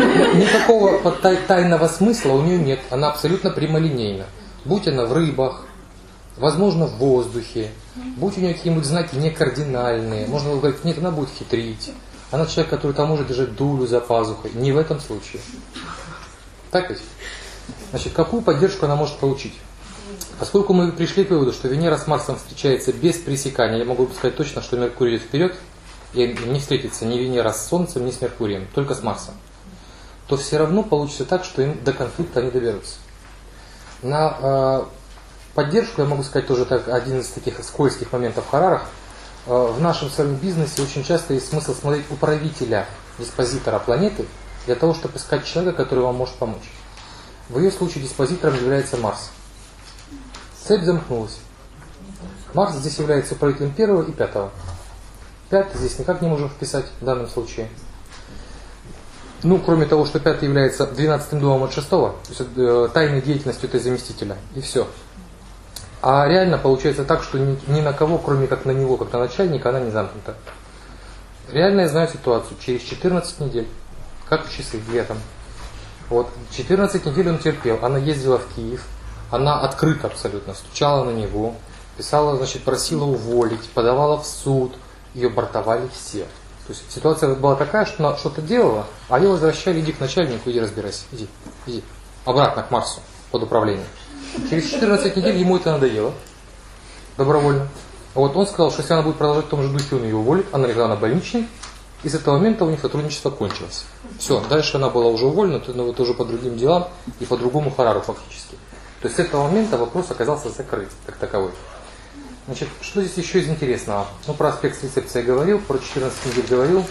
Никакого тайного смысла у нее нет. Она абсолютно прямолинейна. Будь она в рыбах, возможно, в воздухе, будь у нее какие-нибудь знаки некардинальные, можно было говорить, нет, она будет хитрить. Она человек, который там может держать дулю за пазухой. Не в этом случае. Так ведь? Значит, какую поддержку она может получить? Поскольку мы пришли к выводу, что Венера с Марсом встречается без пресекания, я могу сказать точно, что Меркурий идет вперед, и не встретится ни Венера с Солнцем, ни с Меркурием, только с Марсом, то все равно получится так, что им до конфликта они доберутся. На поддержку, я могу сказать тоже так, один из таких скользких моментов в Харарах, в нашем своем бизнесе очень часто есть смысл смотреть управителя, диспозитора планеты, для того, чтобы искать человека, который вам может помочь. В ее случае диспозитором является Марс. Цепь замкнулась. Марс здесь является управителем 1 и 5. 5 здесь никак не можем вписать в данном случае. Ну, кроме того, что 5 является 12-м домом от 6, то есть тайной деятельностью этой заместителя. И все. А реально получается так, что ни на кого, кроме как на него, как на начальника, она не замкнута. Реально я знаю ситуацию. Через 14 недель, как в часы летом. Вот, 14 недель он терпел. Она ездила в Киев. Она открыто абсолютно стучала на него. Писала, значит, просила уволить. Подавала в суд. Ее бортовали все. То есть ситуация была такая, что она что-то делала, а ее возвращали, иди к начальнику, иди разбирайся. Иди. Обратно к Марсу под управление. Через 14 недель ему это надоело. Добровольно. Вот он сказал, что если она будет продолжать в том же духе, он ее уволит. Она легла на больничный. И с этого момента у них сотрудничество кончилось. Все, дальше она была уже уволена, но вот уже по другим делам и по другому Харару фактически. То есть с этого момента вопрос оказался закрыт, как таковой. Значит, что здесь еще из интересного? Ну, про аспект рецепции я говорил, про 14 недель говорил.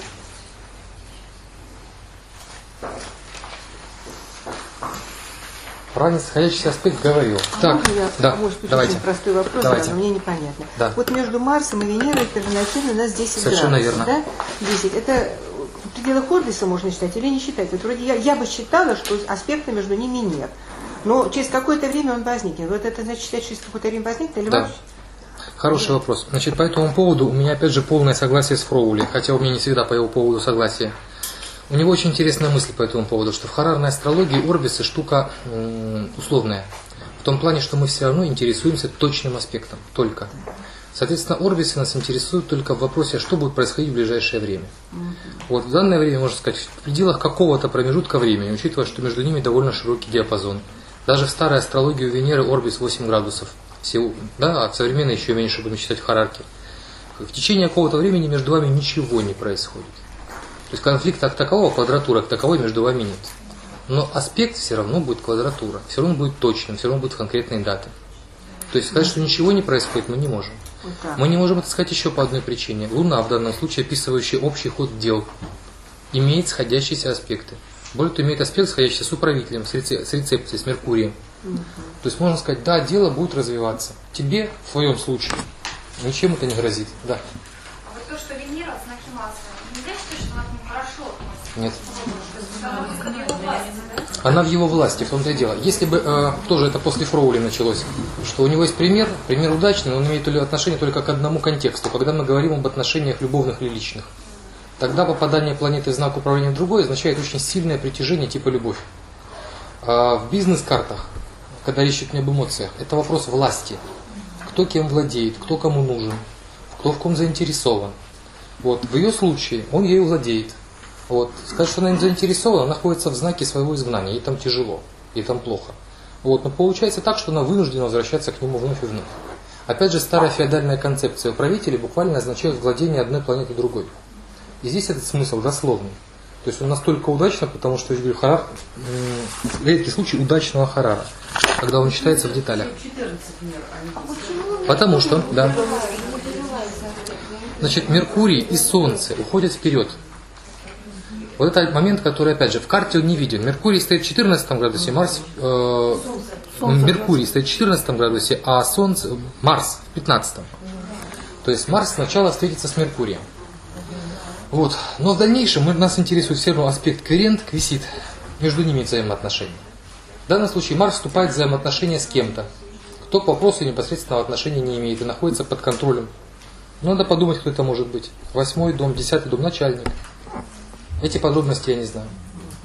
Про нисходящий аспект говорил. Так, да, может быть, давайте. очень простой вопрос, Давайте. но мне непонятно. Да. Вот между Марсом и Венерой первоначально у нас 10 Совершенно градусов. верно. Да? 10. Это в пределах Орбиса можно считать или не считать? Вот вроде я бы считала, что аспекта между ними нет. Но через какое-то время он возникнет. Вот это значит считать, что через какое-то время возникнет или Да. вообще? Хороший вопрос. Значит, по этому поводу у меня опять же полное согласие с Фроули, хотя у меня не всегда по его поводу согласие. У него очень интересная мысль по этому поводу, что в харарной астрологии орбисы штука условная. В том плане, что мы все равно интересуемся точным аспектом, только. Соответственно, орбисы нас интересуют только в вопросе, что будет происходить в ближайшее время. Вот в данное время, можно сказать, в пределах какого-то промежутка времени, учитывая, что между ними довольно широкий диапазон. Даже в старой астрологии у Венеры орбис 8 градусов. Всего, да, а современно еще меньше будем считать в харарке. В течение какого-то времени между вами ничего не происходит. То есть конфликта как такового, квадратура как таковой между вами нет. Но аспект все равно будет квадратура, все равно будет точным, все равно будет конкретные даты. То есть сказать, что ничего не происходит, мы не можем. Мы не можем это сказать еще по одной причине. Луна, в данном случае, описывающая общий ход дел, имеет сходящиеся аспекты. Более того, имеет аспект, сходящийся с управителем, с рецепцией, с Меркурием. То есть можно сказать, да, дело будет развиваться. Тебе, в твоем случае, ничем это не грозит. Да. А вот то, что Венера в знаке Марса, нельзя считать, что она к нему хорошо относится? Нет. Она в его власти, да? Она в его власти, в том-то и дело. Если бы, тоже это после Фроули началось, что у него есть пример удачный, но он имеет отношение только к одному контексту, когда мы говорим об отношениях любовных или личных. Тогда попадание планеты в знак управления другой означает очень сильное притяжение типа любовь. В бизнес-картах, когда речь идет не об эмоциях, это вопрос власти. Кто кем владеет, кто кому нужен, кто в ком заинтересован. Вот. В ее случае он ею владеет. Вот. Сказать, что она им заинтересована, она находится в знаке своего изгнания, ей там тяжело, ей там плохо. Вот. Но получается так, что она вынуждена возвращаться к нему вновь и вновь. Опять же, старая феодальная концепция правителей буквально означает владение одной планетой другой. И здесь этот смысл дословный. То есть он настолько удачно, потому что, я говорю, Харар, редкий случай удачного Харара, когда он читается в деталях. Потому что, да. Значит, Меркурий и Солнце уходят вперед. Вот это момент, который, опять же, в карте он не виден. Меркурий стоит в 14 градусе, Меркурий стоит в 14 градусе, а Марс в 15. То есть Марс сначала встретится с Меркурием. Вот. Но в дальнейшем нас интересует все равно аспект кверент-квисит. Между ними взаимоотношения. В данном случае Марс вступает в взаимоотношения с кем-то, кто по вопросу непосредственного отношения не имеет и находится под контролем. Но надо подумать, кто это может быть. 8-й дом, 10-й дом, начальник. Эти подробности я не знаю.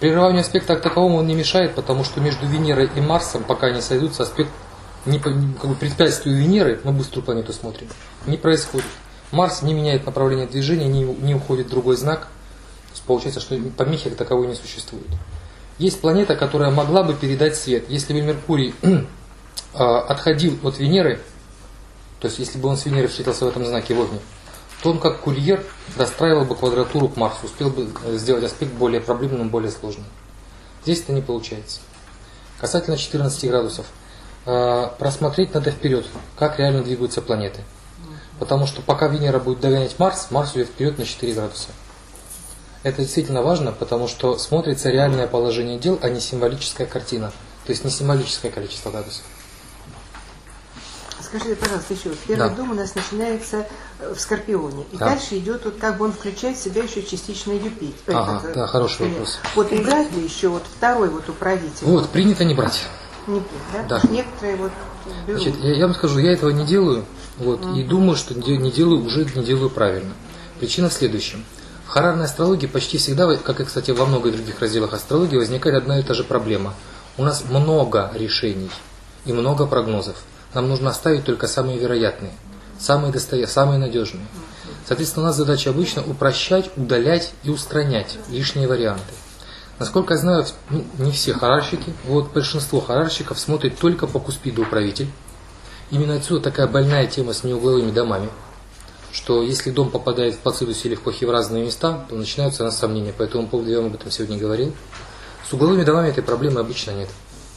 Прерыванию аспекта как таковому он не мешает, потому что между Венерой и Марсом, пока не сойдутся, аспект как бы препятствию Венеры, мы быструю планету смотрим, не происходит. Марс не меняет направление движения, не уходит в другой знак. То есть получается, что помехи как таковой не существует. Есть планета, которая могла бы передать свет. Если бы Меркурий отходил от Венеры, то есть если бы он с Венерой встретился в этом знаке в Овне, то он как курьер достраивал бы квадратуру к Марсу, успел бы сделать аспект более проблемным, более сложным. Здесь это не получается. Касательно 14 градусов. Просмотреть надо вперед, как реально двигаются планеты. Потому что пока Венера будет догонять Марс, Марс уйдет вперед на 4 градуса. Это действительно важно, потому что смотрится реальное положение дел, а не символическая картина. То есть не символическое количество градусов. Скажите, пожалуйста, еще. Первый Да. дом у нас начинается в Скорпионе. И Да. дальше идет, вот как бы он включает в себя еще частично Юпитер. Ага, да, хороший вопрос. Вот и брать ли еще вот второй вот управитель? Вот, принято не брать. Не, да? Да. Некоторые вот берут. Значит, я вам скажу, я этого не делаю, вот, и думаю, что не делаю правильно. Причина в следующем. В харарной астрологии почти всегда, как и, кстати, во многих других разделах астрологии, возникает одна и та же проблема. У нас много решений и много прогнозов. Нам нужно оставить только самые вероятные, самые надежные. Соответственно, у нас задача обычно упрощать, удалять и устранять лишние варианты. Насколько я знаю, не все харарщики, вот большинство харарщиков смотрят только по куспиду управитель. Именно отсюда такая больная тема с неугловыми домами, что если дом попадает в Плацидусе или в Кохе в разные места, то начинаются у нас сомнения. По этому поводу я вам об этом сегодня говорил. С угловыми домами этой проблемы обычно нет.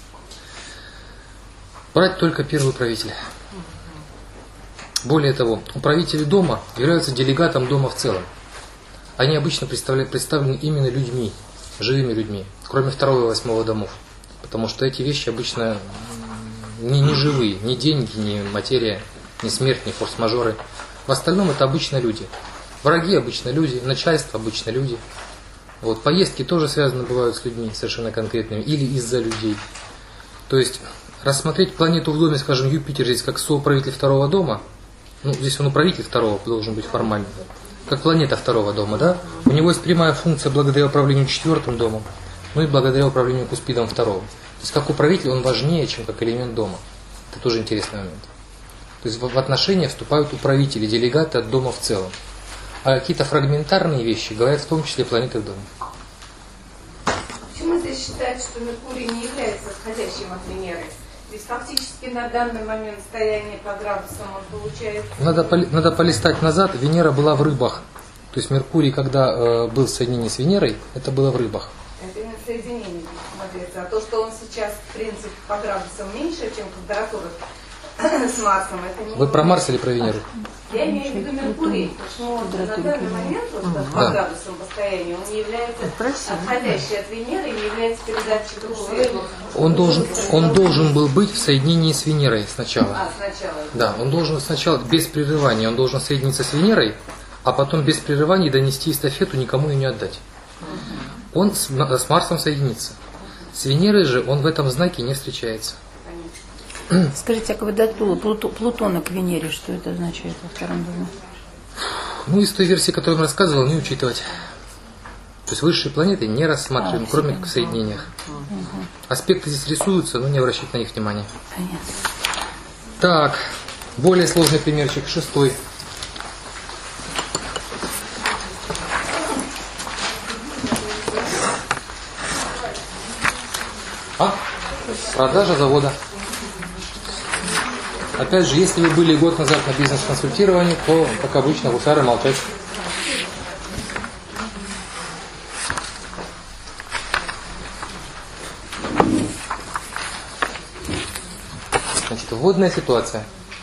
Брать только первый управитель. Более того, управители дома являются делегатом дома в целом. Они обычно представлены именно людьми, живыми людьми, кроме 2 и 8 домов. Потому что эти вещи обычно не живые, ни деньги, ни материя, ни смерть, ни форс-мажоры. В остальном это обычно люди. Враги обычно люди, начальство обычно люди. Вот, поездки тоже связаны бывают с людьми совершенно конкретными или из-за людей. То есть рассмотреть планету в доме, скажем, Юпитер здесь как соуправитель 2 дома, ну, здесь он управитель 2 должен быть формально, как планета 2 дома, да? У него есть прямая функция благодаря управлению 4 домом, ну и благодаря управлению Куспидом 2. То есть как управитель он важнее, чем как элемент дома. Это тоже интересный момент. То есть в отношения вступают управители, делегаты от дома в целом. А какие-то фрагментарные вещи говорят в том числе планеты в доме. Почему здесь считают, что Меркурий не является отходящим от Венеры? Ведь фактически на данный момент состояние по градусам он получает... Надо полистать назад. Венера была в рыбах. То есть Меркурий, когда был в соединении с Венерой, это было в рыбах. Это именно соединение смотрится. А то, что он сейчас, в принципе, по градусам меньше, чем квадратура с Марсом, это не... Вы про Марс или про Венеру? Я имею в виду Меркурий, потому что он на данный момент, вот, по градусам постоянию, он не является отходящий от Венеры, не является передатчиком света. Он должен был быть в соединении с Венерой сначала. Сначала. Да, он должен сначала без прерывания, он должен соединиться с Венерой, а потом без прерываний донести эстафету, никому ее не отдать. Он с Марсом соединится. С Венерой же он в этом знаке не встречается. Скажите, а квадратура Плутона к Венере, что это означает во 2 доме? Ну, из той версии, которую я рассказывал, не учитывать. То есть высшие планеты не рассматриваем, кроме как в соединениях. Аспекты здесь рисуются, но не обращать на них внимания. Понятно. Так, более сложный примерчик, 6. Продажа завода. Опять же, если вы были год назад на бизнес-консультировании, то, как обычно, гусары молчать. Значит, вводная ситуация.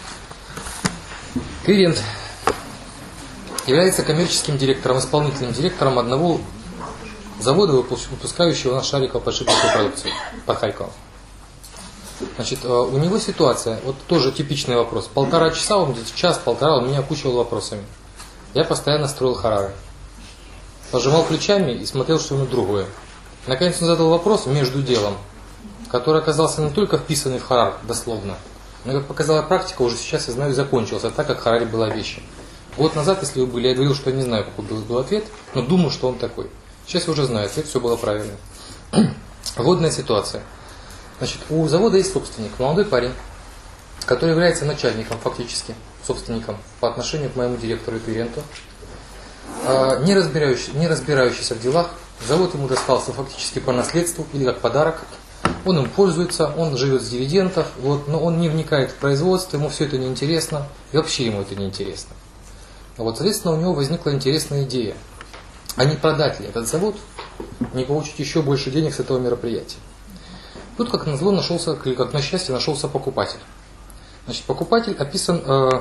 Клиент является коммерческим директором, исполнительным директором одного завода, выпускающего на шариковую подшипниковую продукцию под Харьковом. Значит, у него ситуация, вот тоже типичный вопрос. 1,5 часа, он где-то час-полтора, он меня окучивал вопросами. Я постоянно строил харары. Пожимал плечами и смотрел что-нибудь другое. Наконец он задал вопрос между делом, который оказался не только вписанный в харар, дословно, но, как показала практика, уже сейчас, я знаю, закончился так, как в хараре была вещь. Год назад, если вы были, я говорил, что я не знаю, какой был ответ, но думаю, что он такой. Сейчас я уже знаю, ответ, все было правильно. Водная ситуация. Значит, у завода есть собственник, молодой парень, который является начальником фактически, собственником по отношению к моему директору и клиенту, не разбирающийся в делах. Завод ему достался фактически по наследству или как подарок. Он им пользуется, он живет с дивидендов, вот, но он не вникает в производство, ему все это неинтересно, и вообще ему это неинтересно. Вот, соответственно, у него возникла интересная идея. А не продать ли этот завод, не получить еще больше денег с этого мероприятия. Тут, как назло, нашелся, или как на счастье, нашелся покупатель. Значит, покупатель описан,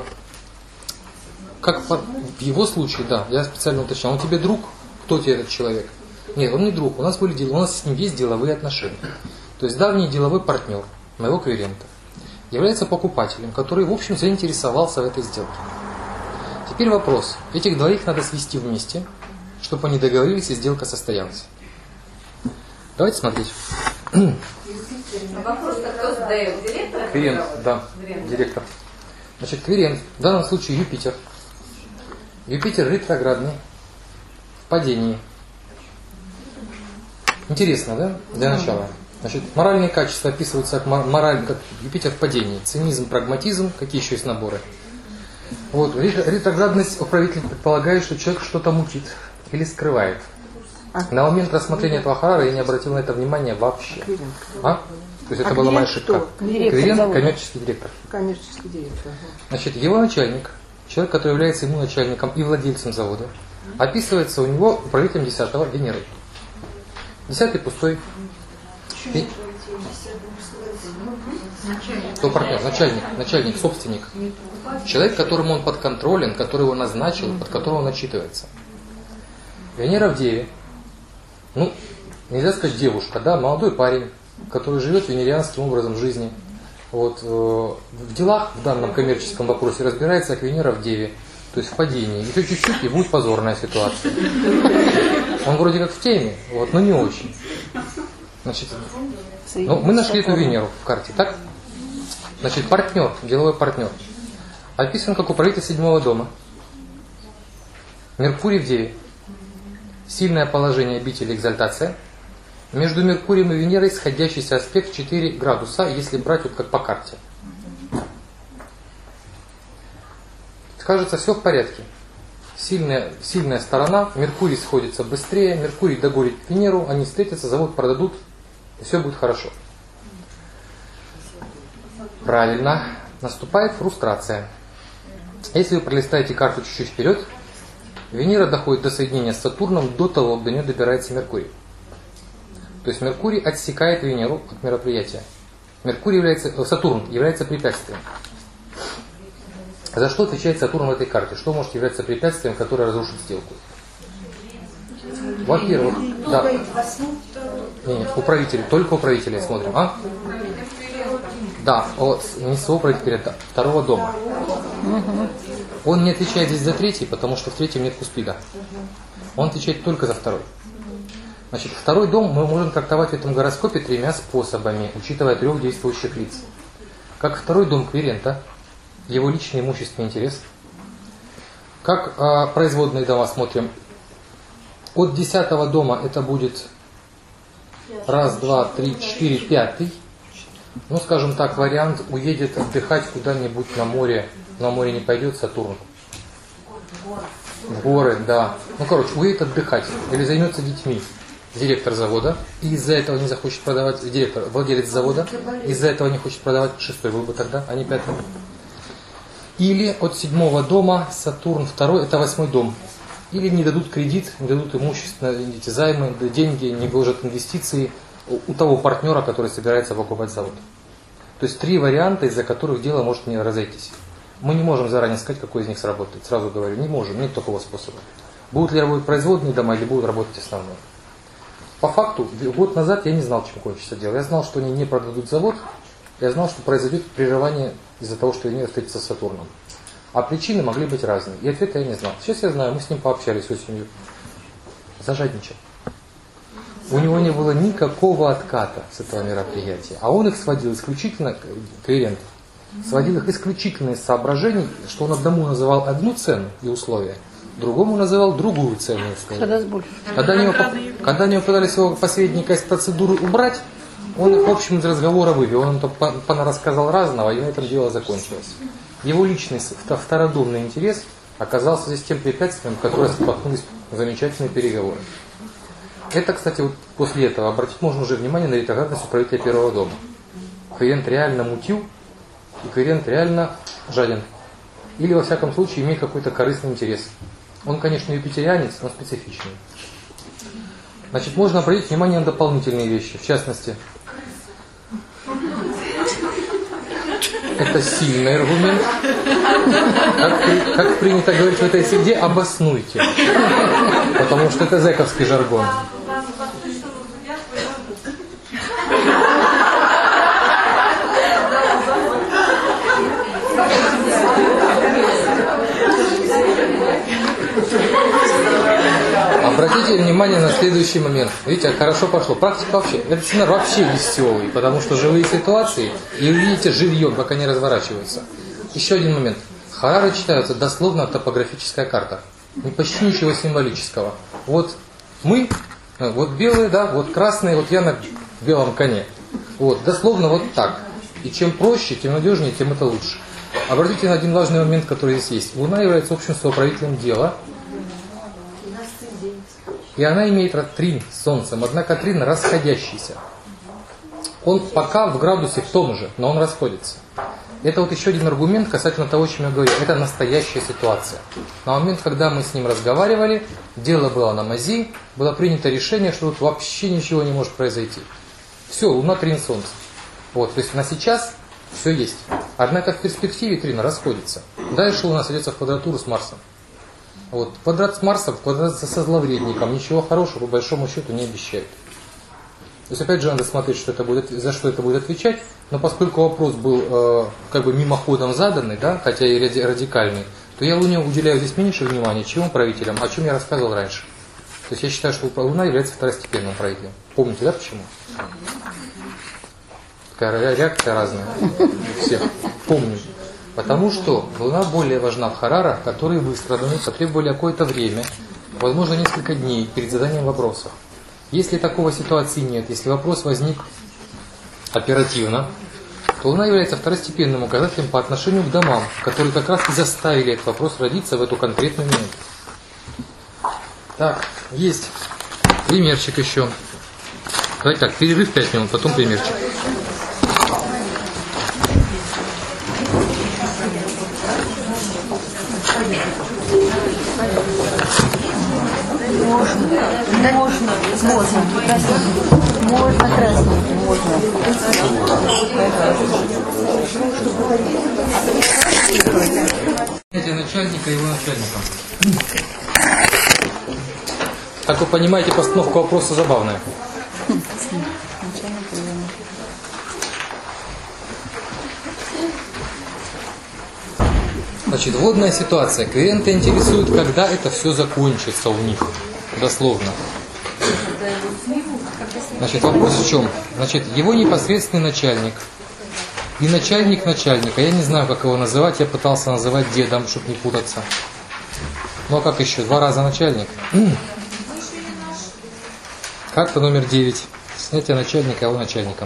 как в его случае, да, я специально уточнял, он тебе друг, кто тебе этот человек? Нет, он не друг, у нас с ним есть деловые отношения. То есть давний деловой партнер моего клиента является покупателем, который, в общем, заинтересовался в этой сделке. Теперь вопрос. Этих двоих надо свести вместе, чтобы они договорились и сделка состоялась. Давайте смотреть. Вопрос-то кто задает? Директор? Клиент, да, директор. Значит, клиент, в данном случае Юпитер. Юпитер ретроградный, в падении. Интересно, да? Для начала. Значит, моральные качества описываются как Юпитер в падении. Цинизм, прагматизм, какие еще есть наборы. Вот, ретроградность управитель предполагает, что человек что-то мутит или скрывает. На момент рассмотрения этого Харара я не обратил на это внимания вообще. То есть это была моя ошибка. Клиент, коммерческий директор. Коммерческий директор. Значит, его начальник, человек, который является ему начальником и владельцем завода, описывается у него управителем 10-го Венерой. 10-й пустой. Кто партнер? Начальник, собственник. Человек, которому он подконтролен, который его назначил, под которого он отчитывается. Венера в Деве. Ну, нельзя сказать девушка, да, молодой парень, который живет венерианским образом жизни. Вот, в делах, в данном коммерческом вопросе разбирается, как Венера в Деве, то есть в падении. Еще чуть-чуть, и будет позорная ситуация. Он вроде как в теме, вот, но не очень. Значит, мы нашли эту Венеру в карте, так? Значит, партнер, деловой партнер. Описан как управитель 7-го дома. Меркурий в Деве. Сильное положение обители экзальтация. Между Меркурием и Венерой сходящийся аспект 4 градуса, если брать вот как по карте. Кажется, все в порядке. Сильная сторона, Меркурий сходится быстрее, Меркурий догонит Венеру, они встретятся, завод продадут, и все будет хорошо. Правильно. Наступает фрустрация. Если вы пролистаете карту чуть-чуть вперед, Венера доходит до соединения с Сатурном до того, как до нее добирается Меркурий. То есть Меркурий отсекает Венеру от мероприятия. Сатурн является препятствием. За что отвечает Сатурн в этой карте? Что может являться препятствием, которое разрушит сделку? Во-первых, да. Нет, управители, только управителей смотрим. Да, не своего управителя, да, 2-го дома. Он не отвечает здесь за 3-й, потому что в 3-м нет Куспида. Он отвечает только за 2-й. Значит, 2-й дом мы можем трактовать в этом гороскопе 3 способами, учитывая 3 действующих лиц. Как 2-й дом клиента, его личный имущественный интерес. Как производные дома смотрим. От 10-го дома это будет 1, 2, 3, 4, 5. Ну, скажем так, вариант уедет отдыхать куда-нибудь на море. На море не пойдет Сатурн. В горы, да. Ну, короче, уедет отдыхать. Или займется детьми. Директор завода. И из-за этого не захочет продавать. Директор, владелец завода. Из-за этого не хочет продавать. 6-й был бы тогда, а не 5-й. Или от 7-го дома Сатурн 2-й, это 8-й дом. Или не дадут кредит, не дадут имущество, эти займы, деньги, не вложат инвестиции у того партнера, который собирается покупать завод. То есть 3 варианта, из-за которых дело может не разойтись. Мы не можем заранее сказать, какой из них сработает. Сразу говорю, не можем, нет такого способа. Будут ли работать производные дома или будут работать основные. По факту, год назад я не знал, чем кончится дело. Я знал, что они не продадут завод. Я знал, что произойдет прерывание из-за того, что Венера встретится с Сатурном. А причины могли быть разные. И ответа я не знал. Сейчас я знаю, мы с ним пообщались осенью. Зажадничал. У него не было никакого отката с этого мероприятия. А он их сводил исключительно, клиент, сводил их исключительно из соображений, что он одному называл одну цену и условия, другому называл другую цену и условия. Что даст больше? Когда они Когда они пытались его посредника из процедуры убрать, он их, в общем, из разговора вывел. Он рассказал разного, и на этом дело закончилось. Его личный втородумный интерес оказался здесь тем препятствием, которое столкнулись замечательные переговоры. Это, кстати, вот после этого обратить можно уже внимание на ретроградность управителя Первого дома. Клиент реально мутил, и клиент реально жаден. Или, во всяком случае, имеет какой-то корыстный интерес. Он, конечно, юпитерианец, но специфичный. Значит, можно обратить внимание на дополнительные вещи. В частности, это сильный аргумент. Как принято говорить в этой среде, обоснуйте. Потому что это зэковский жаргон. Обратите внимание на следующий момент. Видите, хорошо пошло. Практика вообще. Этот семинар вообще веселый, потому что живые ситуации, и вы видите живьем, как они разворачиваются. Еще один момент. Харары читаются дословно топографическая карта. Не почти ничего символического. Вот мы, вот белые, да, вот красные, вот я на белом коне. Вот, дословно вот так. И чем проще, тем надежнее, тем это лучше. Обратите на один важный момент, который здесь есть. Луна является общим соуправителем дела. И она имеет трин с Солнцем, однако трин расходящийся. Он пока в градусе в том же, но он расходится. Это вот еще один аргумент касательно того, о чем я говорю. Это настоящая ситуация. На момент, когда мы с ним разговаривали, дело было на мази, было принято решение, что тут вообще ничего не может произойти. Все, Луна трин Солнце. Вот, то есть на сейчас все есть. Однако в перспективе трин расходится. Дальше Луна сойдется в квадратуру с Марсом. Вот, квадрат с Марсом, квадрат со зловредником, ничего хорошего по большому счету не обещает. То есть опять же надо смотреть, что это будет, за что это будет отвечать, но поскольку вопрос был как бы мимоходом заданный, да, хотя и радикальный, то я Луне уделяю здесь меньше внимания, чем правителям, о чем я рассказывал раньше. То есть я считаю, что Луна является второстепенным правителем. Помните, да, почему? Такая реакция разная у всех. Помним. Потому что Луна более важна в Харарах, которые выстраданы, потребовали какое-то время, возможно, несколько дней перед заданием вопросов. Если такого ситуации нет, если вопрос возник оперативно, то Луна является второстепенным указателем по отношению к домам, которые как раз и заставили этот вопрос родиться в эту конкретную минуту. Так, есть примерчик еще. Давайте так, перерыв 5 минут, потом примерчик. Можно красный, можно. Начальника и его начальника. Как вы понимаете, постановка вопроса забавная. Значит, вводная ситуация. Клиента интересует, когда это все закончится у них. Дословно. Значит, вопрос в чем? Значит, его непосредственный начальник и начальник начальника, я не знаю, как его называть, я пытался называть дедом, чтобы не путаться. Ну а как еще? 2 раза начальник. Карта номер 9. Снятие начальника его начальником.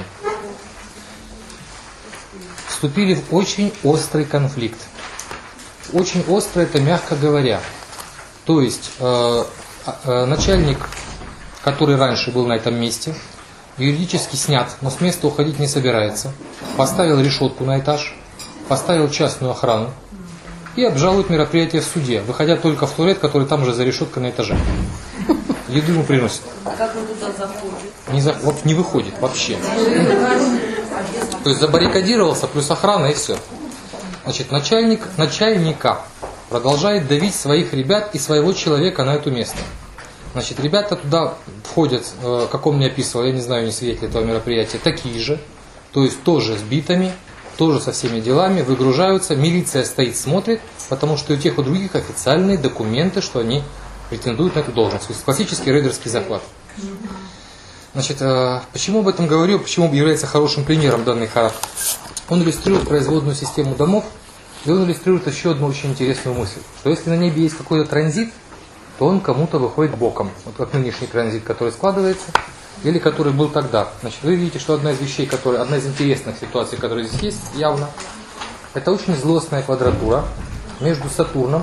Вступили в очень острый конфликт. Очень острый, это мягко говоря. То есть начальник, который раньше был на этом месте, юридически снят, но с места уходить не собирается, поставил решетку на этаж, поставил частную охрану и обжалует мероприятие в суде, выходя только в туалет, который там же за решеткой на этаже. Еду ему приносит. А как он туда заходит? Не выходит вообще. То есть забаррикадировался, плюс охрана и все. Значит, начальник начальника продолжает давить своих ребят и своего человека на это место. Значит, ребята туда входят, как он мне описывал, я не знаю, не свидетель этого мероприятия, такие же, то есть тоже с битами, тоже со всеми делами, выгружаются, милиция стоит, смотрит, потому что у тех, у других официальные документы, что они претендуют на эту должность. То есть классический рейдерский захват. Значит, почему об этом говорю, почему является хорошим примером данный характер? Он иллюстрирует производную систему домов, и он иллюстрирует еще одну очень интересную мысль, что если на небе есть какой-то транзит, то он кому-то выходит боком. Вот как нынешний транзит, который складывается, или который был тогда. Значит, вы видите, что одна из вещей, одна из интересных ситуаций, которые здесь есть, явно, это очень злостная квадратура между Сатурном,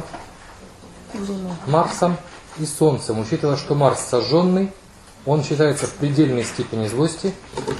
Марсом и Солнцем. Учитывая, что Марс сожженный, он считается в предельной степени злости.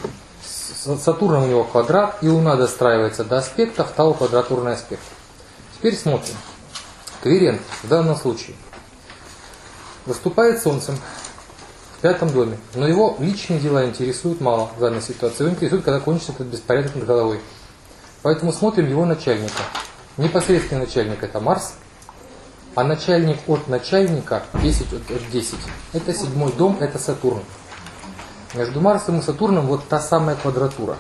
С Сатурном у него квадрат, и Луна достраивается до аспектов, Тау квадратурный аспект. Теперь смотрим. Квирент в данном случае выступает Солнцем в 5 доме, но его личные дела интересуют мало в данной ситуации. Его интересует, когда кончится этот беспорядок над головой. Поэтому смотрим его начальника. Непосредственный начальник это Марс, а начальник от начальника 10 от 10. Это 7 дом, это Сатурн. Между Марсом и Сатурном вот та самая квадратура.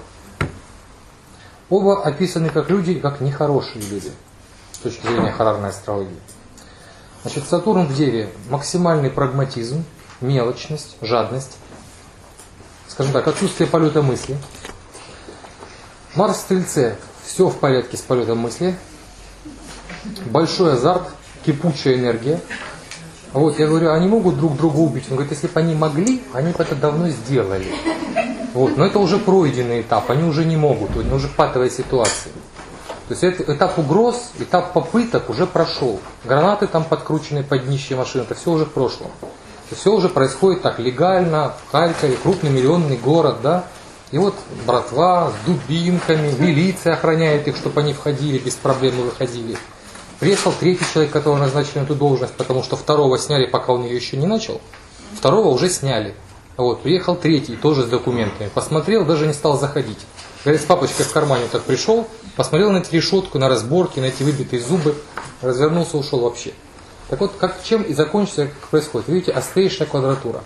Оба описаны как люди, как нехорошие люди, с точки зрения харарной астрологии. Значит, Сатурн в Деве максимальный прагматизм, мелочность, жадность, скажем так, отсутствие полета мысли. Марс в Стрельце, все в порядке с полетом мысли, большой азарт, кипучая энергия. Вот, я говорю, они могут друг друга убить. Он говорит, если бы они могли, они бы это давно сделали. Вот, но это уже пройденный этап, они уже не могут, они уже в патовой ситуации. То есть этап угроз, этап попыток уже прошел. Гранаты там подкрученные под днище машины, это все уже в прошлом. Все уже происходит так легально, в Харькове, крупный миллионный город, да. И вот братва с дубинками, милиция охраняет их, чтобы они входили, без проблем выходили. Приехал 3-й человек, которого назначили на эту должность, потому что 2-го сняли, пока он ее еще не начал. 2-го уже сняли. Вот, приехал 3-й, тоже с документами. Посмотрел, даже не стал заходить. Говорит, с папочкой в кармане так пришел, посмотрел на эти решетку, на разборки, на эти выбитые зубы, развернулся, ушел вообще. Так вот, чем и закончится, как происходит. Видите, острейшая квадратура.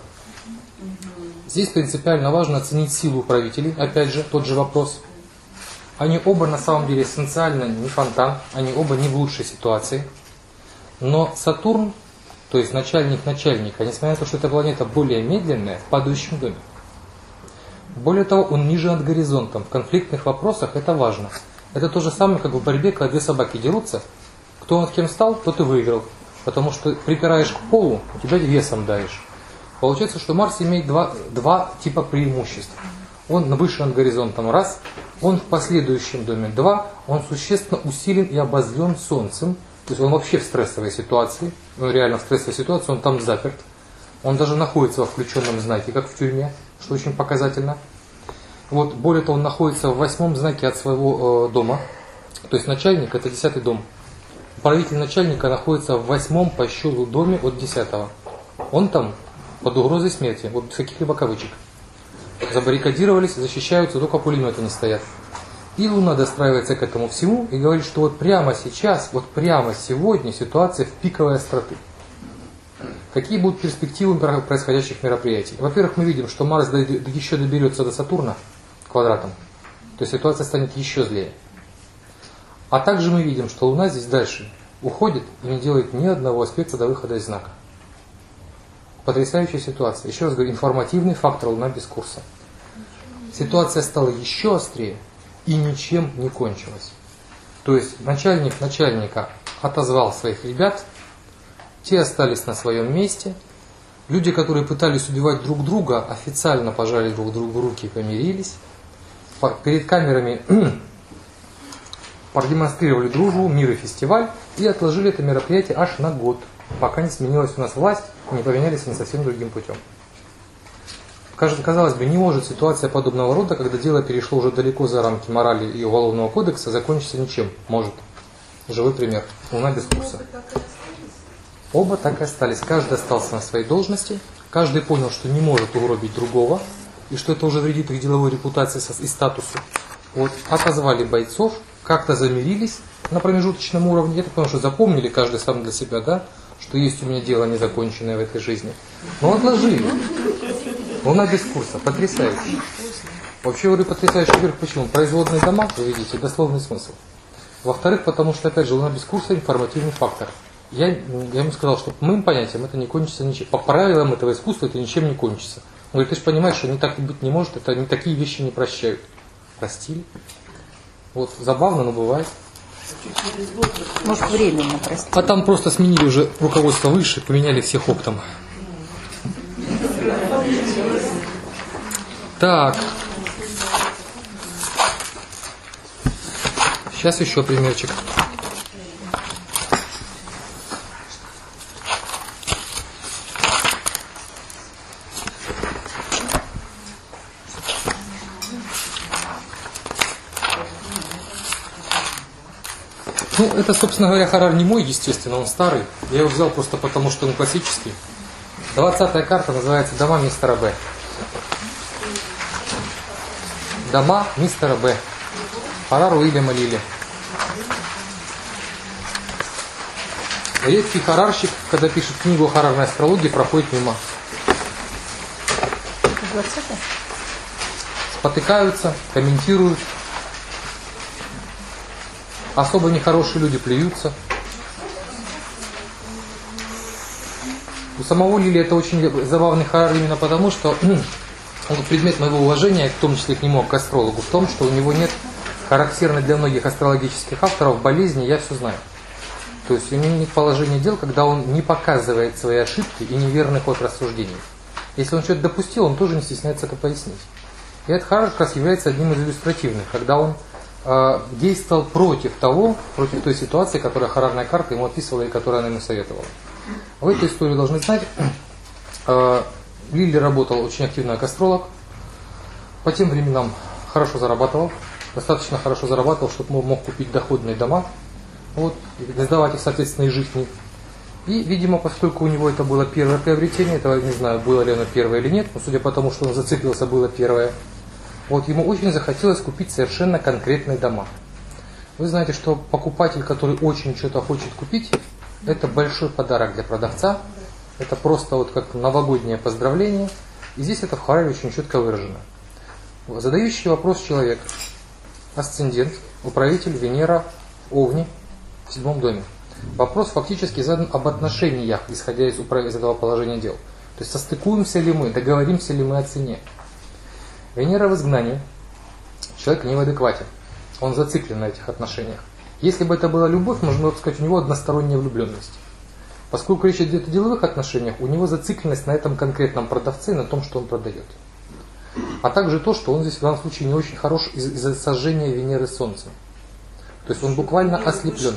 Здесь принципиально важно оценить силу правителей. Опять же, тот же вопрос. Они оба на самом деле эссенциально не фонтан, они оба не в лучшей ситуации. Но Сатурн, то есть начальник начальника, несмотря на то, что эта планета более медленная, в падающем доме. Более того, он ниже над горизонтом. В конфликтных вопросах это важно. Это то же самое, как в борьбе, когда 2 собаки дерутся. Кто над кем стал, тот и выиграл. Потому что припираешь к полу, у тебя весом давишь. Получается, что Марс имеет два типа преимуществ. Он выше над горизонтом раз, он в последующем доме 2, он существенно усилен и обозлен Солнцем. То есть он вообще в стрессовой ситуации, он реально в стрессовой ситуации, он там заперт. Он даже находится во включенном знаке, как в тюрьме, что очень показательно. Вот, более того, он находится в 8-м знаке от своего дома. То есть начальник это 10-й дом. Правитель начальника находится в 8-м по счету доме от 10-го. Он там под угрозой смерти, вот без каких-либо кавычек. Забаррикадировались, защищаются, только пулеметы не стоят. И Луна достраивается к этому всему и говорит, что вот прямо сейчас, вот прямо сегодня ситуация в пиковой остроты. Какие будут перспективы происходящих мероприятий? Во-первых, мы видим, что Марс еще доберется до Сатурна квадратом, то есть ситуация станет еще злее. А также мы видим, что Луна здесь дальше уходит и не делает ни одного аспекта до выхода из знака. Потрясающая ситуация. Еще раз говорю, информативный фактор Луна без курса. Ситуация стала еще острее и ничем не кончилась. То есть начальник начальника отозвал своих ребят, те остались на своем месте. Люди, которые пытались убивать друг друга, официально пожали друг другу руки и помирились. Перед камерами продемонстрировали дружбу, мир и фестиваль и отложили это мероприятие аж на год, пока не сменилась у нас власть и не поменялись они совсем другим путем. Казалось бы, не может ситуация подобного рода, когда дело перешло уже далеко за рамки морали и уголовного кодекса, закончиться ничем. Может. Живой пример. Луна без курса. Оба так и остались. Каждый остался на своей должности. Каждый понял, что не может угробить другого. И что это уже вредит их деловой репутации и статусу. Вот. Отозвали бойцов. Как-то замирились на промежуточном уровне. Я так понял, что запомнили каждый сам для себя, да, что есть у меня дело незаконченное в этой жизни. Но отложили. Луна без курса. Потрясающе. Вообще, говорю, потрясающе. Во-первых, почему? Производные дома, вы видите, дословный смысл. Во-вторых, потому что, опять же, Луна без курса – информативный фактор. Я ему сказал, что по моим понятиям это не кончится ничем. По правилам этого искусства это ничем не кончится. Он говорит, ты же понимаешь, что не так быть не может, это не такие вещи не прощают. Простили. Вот, забавно, но бывает. Может, временно, простите. А там просто сменили уже руководство выше, поменяли всех оптом. Так. Сейчас еще примерчик. Ну, это, собственно говоря, Харар не мой, естественно, он старый. Я его взял просто потому, что он классический. 20-я карта называется «Дома мистера Б». Дома мистера Б. Харар Уильяма Лили. Редкий харарщик, когда пишет книгу о харарной астрологии, проходит мимо. 20-я? Спотыкаются, комментируют. Особо нехорошие люди плюются. У самого Лили это очень забавный харар именно потому, что он предмет моего уважения, в том числе к нему, к астрологу, в том, что у него нет характерной для многих астрологических авторов болезни «я все знаю». То есть у него нет положения дел, когда он не показывает свои ошибки и неверный ход рассуждений. Если он что-то допустил, он тоже не стесняется это пояснить. И этот харар как раз является одним из иллюстративных, когда он действовал против той ситуации, которую харарная карта ему описывала и которую она ему советовала. В этой истории должны знать, Лили работал очень активно как астролог, по тем временам хорошо зарабатывал, достаточно хорошо зарабатывал, чтобы мог купить доходные дома, вот, и сдавать их, соответственно, и жить в них. И, видимо, поскольку у него это было первое приобретение, этого не знаю, было ли оно первое или нет, но судя по тому, что он зацепился, было первое. Вот ему очень захотелось купить совершенно конкретные дома. Вы знаете, что покупатель, который очень что-то хочет купить, это большой подарок для продавца. Это просто вот как новогоднее поздравление. И здесь это в хараре очень четко выражено. Задающий вопрос человек. Асцендент, управитель Венера, Овни в 7 доме. Вопрос фактически задан об отношениях, исходя из этого положения дел. То есть состыкуемся ли мы, договоримся ли мы о цене. Венера в изгнании, человек не в адеквате, он зациклен на этих отношениях. Если бы это была любовь, можно было бы сказать, у него односторонняя влюбленность. Поскольку речь идет о деловых отношениях, у него зацикленность на этом конкретном продавце и на том, что он продает. А также то, что он здесь в данном случае не очень хорош из-за сожжения Венеры Солнцем. То есть он буквально ослеплен.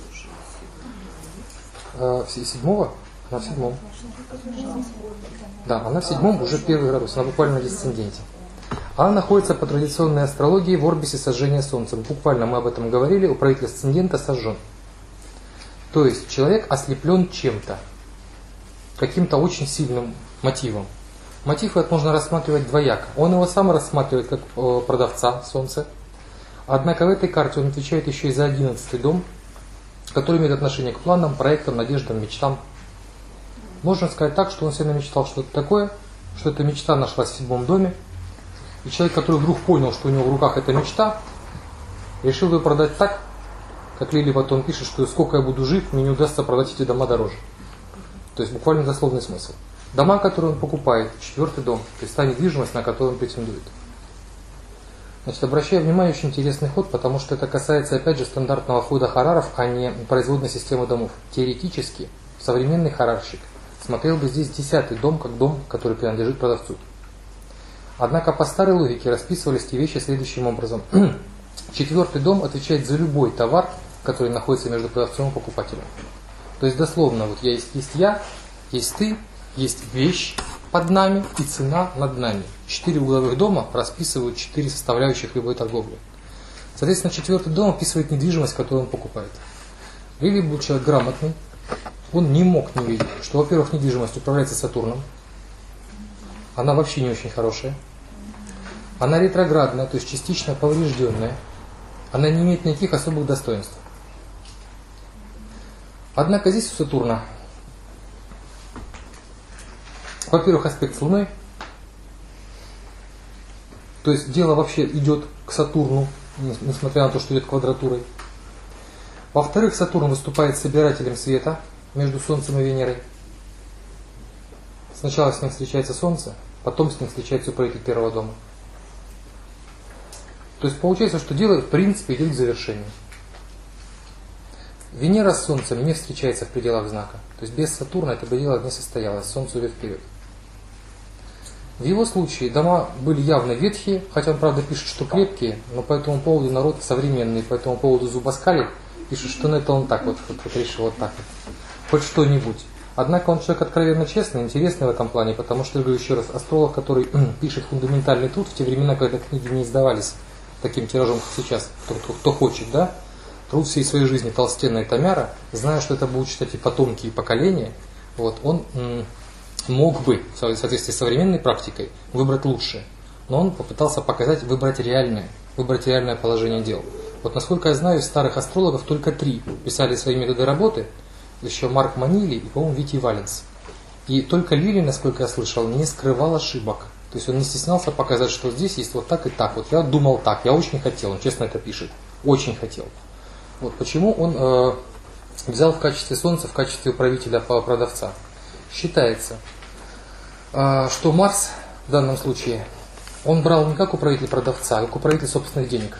7-го? Она в 7-м. Да, она в 7-м уже 1 градус, она буквально в десценденте. Она находится по традиционной астрологии в орбисе сожжения Солнцем. Буквально мы об этом говорили, управитель асцендента сожжен. То есть человек ослеплен чем-то, каким-то очень сильным мотивом. Мотив этот можно рассматривать двояко. Он его сам рассматривает как продавца Солнца. Однако в этой карте он отвечает еще и за 11-й дом, который имеет отношение к планам, проектам, надеждам, мечтам. Можно сказать так, что он себе намечтал что-то такое, что эта мечта нашлась в 7-м доме. И человек, который вдруг понял, что у него в руках эта мечта, решил ее продать так, как Лили потом пишет, что сколько я буду жив, мне не удастся продать эти дома дороже. То есть буквально дословный смысл. Дома, которые он покупает, 4-й дом, то есть та недвижимость, на которую он претендует. Значит, обращаю внимание, очень интересный ход, потому что это касается, опять же, стандартного хода хараров, а не производной системы домов. Теоретически, современный харарщик смотрел бы здесь 10-й дом, как дом, который принадлежит продавцу. Однако по старой логике расписывались эти вещи следующим образом. 4-й дом отвечает за любой товар, который находится между продавцом и покупателем. То есть дословно, вот есть я, есть ты, есть вещь под нами и цена над нами. 4 угловых дома расписывают 4 составляющих любой торговли. Соответственно, 4-й дом описывает недвижимость, которую он покупает. Лили был человек грамотный, он не мог не видеть, что, во-первых, недвижимость управляется Сатурном, она вообще не очень хорошая, она ретроградная, то есть частично поврежденная, она не имеет никаких особых достоинств. Однако здесь у Сатурна, во-первых, аспект с Луной, то есть дело вообще идет к Сатурну, несмотря на то, что идет квадратурой. Во-вторых, Сатурн выступает собирателем света между Солнцем и Венерой. Сначала с ним встречается Солнце, потом с ним встречается управитель 1-го дома. То есть получается, что дело в принципе идет к завершению. Венера с Солнцем не встречается в пределах знака. То есть без Сатурна это бы дело не состоялось, Солнце идет вперед. В его случае дома были явно ветхие, хотя он, правда, пишет, что крепкие, но по этому поводу народ современный, по этому поводу зубоскалит, пишет, что это он так вот решил, вот так вот, хоть что-нибудь. Однако он человек откровенно честный, интересный в этом плане, потому что, я говорю еще раз, астролог, который пишет фундаментальный труд в те времена, когда книги не издавались таким тиражом, как сейчас, кто хочет, да, труд всей своей жизни толстенная томяра, зная, что это будут читать и потомки, и поколения, вот, он мог бы, в соответствии с современной практикой, выбрать лучшее. Но он попытался показать, выбрать реальное положение дел. Вот насколько я знаю, из старых астрологов только 3 писали свои методы работы, еще Марк Манили и, по-моему, Витий Валенс. И только Лили, насколько я слышал, не скрывал ошибок. То есть он не стеснялся показать, что здесь есть вот так и так. Вот я думал так, я очень хотел, он честно это пишет, очень хотел. Вот почему он взял в качестве Солнца, в качестве управителя продавца. Считается, что Марс в данном случае, он брал не как управитель продавца, а как управитель собственных денег.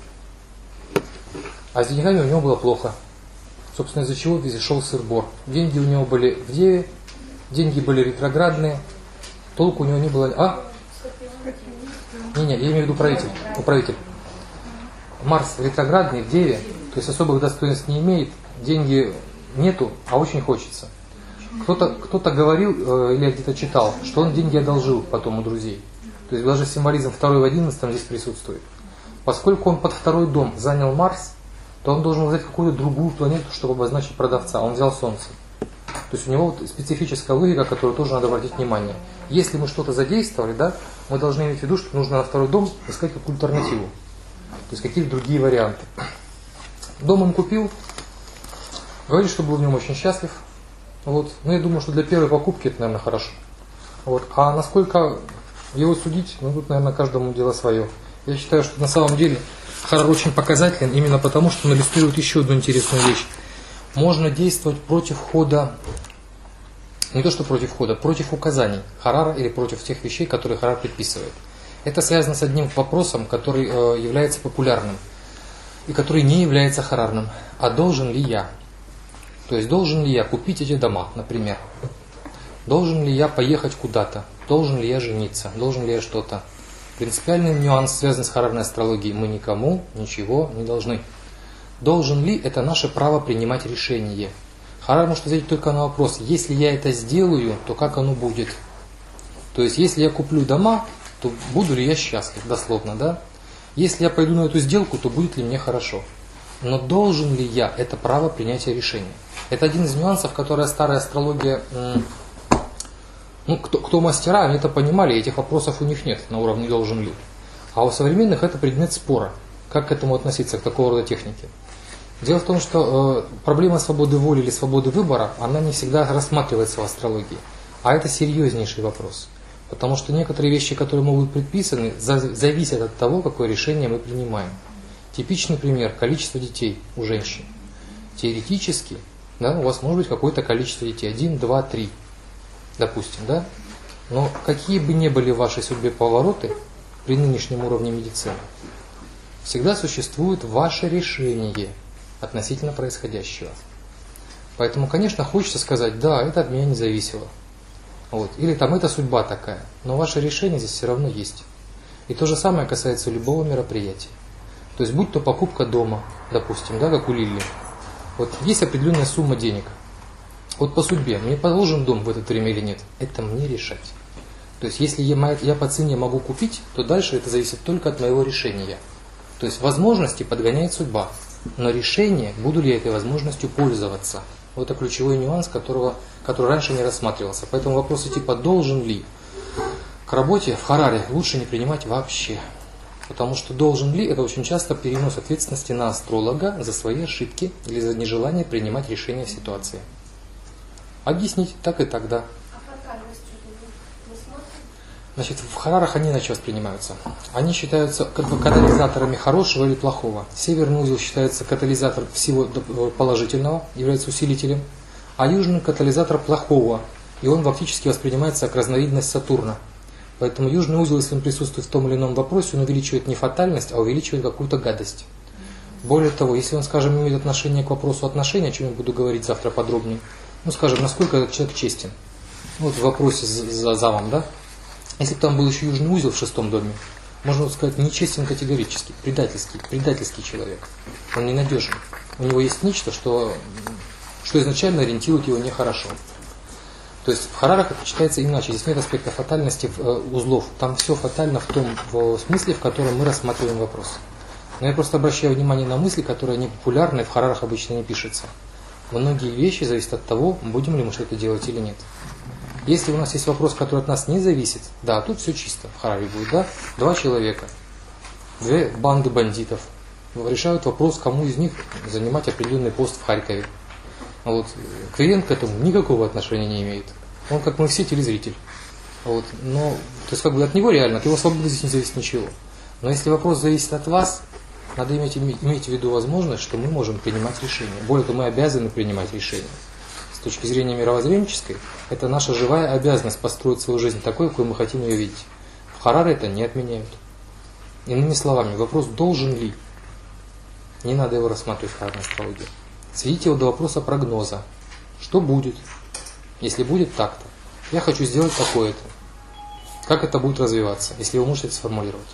А с деньгами у него было плохо. Собственно, из-за чего везде шел сыр-бор. Деньги у него были в Деве, деньги были ретроградные, толку у него не было... Не, я имею в виду управитель. Марс ретроградный в Деве, то есть особых достоинств не имеет, деньги нету, а очень хочется. Кто-то говорил, или я где-то читал, что он деньги одолжил потом у друзей. То есть даже символизм 2 в 11 здесь присутствует. Поскольку он под 2-й дом занял Марс, то он должен взять какую-то другую планету, чтобы обозначить продавца. Он взял Солнце. То есть у него вот специфическая логика, которую тоже надо обратить внимание. Если мы что-то задействовали, да, мы должны иметь в виду, что нужно на 2-й дом искать какую-то альтернативу. То есть какие-то другие варианты. Дом он купил, говорит, что был в нем очень счастлив. Вот. Но я думаю, что для первой покупки это, наверное, хорошо. Вот. А насколько его судить, ну тут, наверное, каждому дело свое. Я считаю, что на самом деле Харар очень показателен именно потому, что он иллюстрирует еще одну интересную вещь. Можно действовать против хода, не то что против хода, против указаний Харара или против тех вещей, которые Харар предписывает. Это связано с одним вопросом, который является популярным и который не является харарным. А должен ли я? То есть должен ли я купить эти дома, например? Должен ли я поехать куда-то? Должен ли я жениться? Должен ли я что-то? Принципиальный нюанс, связанный с харарной астрологией. Мы никому ничего не должны. Должен ли — это наше право принимать решение. Харар может ответить только на вопрос: если я это сделаю, то как оно будет? То есть если я куплю дома, то буду ли я счастлив, дословно, да? Если я пойду на эту сделку, то будет ли мне хорошо? Но должен ли я — это право принятия решения. Это один из нюансов, которые старая астрология, кто мастера, они это понимали, этих вопросов у них нет на уровне должен ли. А у современных это предмет спора, как к этому относиться, к такого рода технике. Дело в том, что проблема свободы воли или свободы выбора, она не всегда рассматривается в астрологии. А это серьезнейший вопрос. Потому что некоторые вещи, которые могут быть предписаны, зависят от того, какое решение мы принимаем. Типичный пример – количество детей у женщин. Теоретически, да, у вас может быть какое-то количество детей, 1, 2, 3, допустим, да? Но какие бы ни были в вашей судьбе повороты при нынешнем уровне медицины, всегда существует ваше решение относительно происходящего. Поэтому, конечно, хочется сказать: да, это от меня не зависело. Вот. Или там это судьба такая. Но ваше решение здесь все равно есть. И то же самое касается любого мероприятия. То есть будь то покупка дома, допустим, да, как у Лили. Вот есть определенная сумма денег. Вот по судьбе, мне положен дом в это время или нет, это мне решать. То есть если я по цене могу купить, то дальше это зависит только от моего решения. То есть возможности подгоняет судьба. Но решение, буду ли я этой возможностью пользоваться. Вот это ключевой нюанс, который раньше не рассматривался. Поэтому вопросы типа «должен ли?» к работе в Хараре лучше не принимать вообще. Потому что «должен ли» — это очень часто перенос ответственности на астролога за свои ошибки или за нежелание принимать решения в ситуации. Объяснить так и так, да. Значит, в Харарах они иначе воспринимаются. Они считаются как бы катализаторами хорошего или плохого. Северный узел считается катализатор всего положительного, является усилителем, а южный катализатор плохого, и он фактически воспринимается как разновидность Сатурна. Поэтому южный узел, если он присутствует в том или ином вопросе, он увеличивает не фатальность, а увеличивает какую-то гадость. Более того, если он, скажем, имеет отношение к вопросу отношений, о чем я буду говорить завтра подробнее, ну, скажем, насколько этот человек честен. Вот в вопросе за замом, да? Если бы там был еще южный узел в 6-м доме, можно сказать, нечестен категорически, предательский человек. Он ненадежен. У него есть нечто, что изначально ориентирует его нехорошо. То есть в Харарах это читается иначе. Здесь нет аспекта фатальности узлов. Там все фатально в том смысле, в котором мы рассматриваем вопрос. Но я просто обращаю внимание на мысли, которые не популярны, в Харарах обычно не пишется. Многие вещи зависят от того, будем ли мы что-то делать или нет. Если у нас есть вопрос, который от нас не зависит, да, тут все чисто, в Хараре будет, да, 2 человека, 2 банды бандитов решают вопрос, кому из них занимать определенный пост в Харькове. Вот. Клиент к этому никакого отношения не имеет. Он, как мы все, телезритель. Вот. Но, то есть, как бы от него реально, от его свободы здесь не зависит ничего. Но если вопрос зависит от вас, надо иметь в виду возможность, что мы можем принимать решения. Более того, мы обязаны принимать решения. С точки зрения мировоззренческой, это наша живая обязанность построить свою жизнь такой, какой мы хотим ее видеть. В Хараре это не отменяют. Иными словами, вопрос должен ли, не надо его рассматривать в харарной астрологии. Сведите его до вопроса прогноза. Что будет? Если будет так-то. Я хочу сделать такое-то. Как это будет развиваться, если вы можете это сформулировать?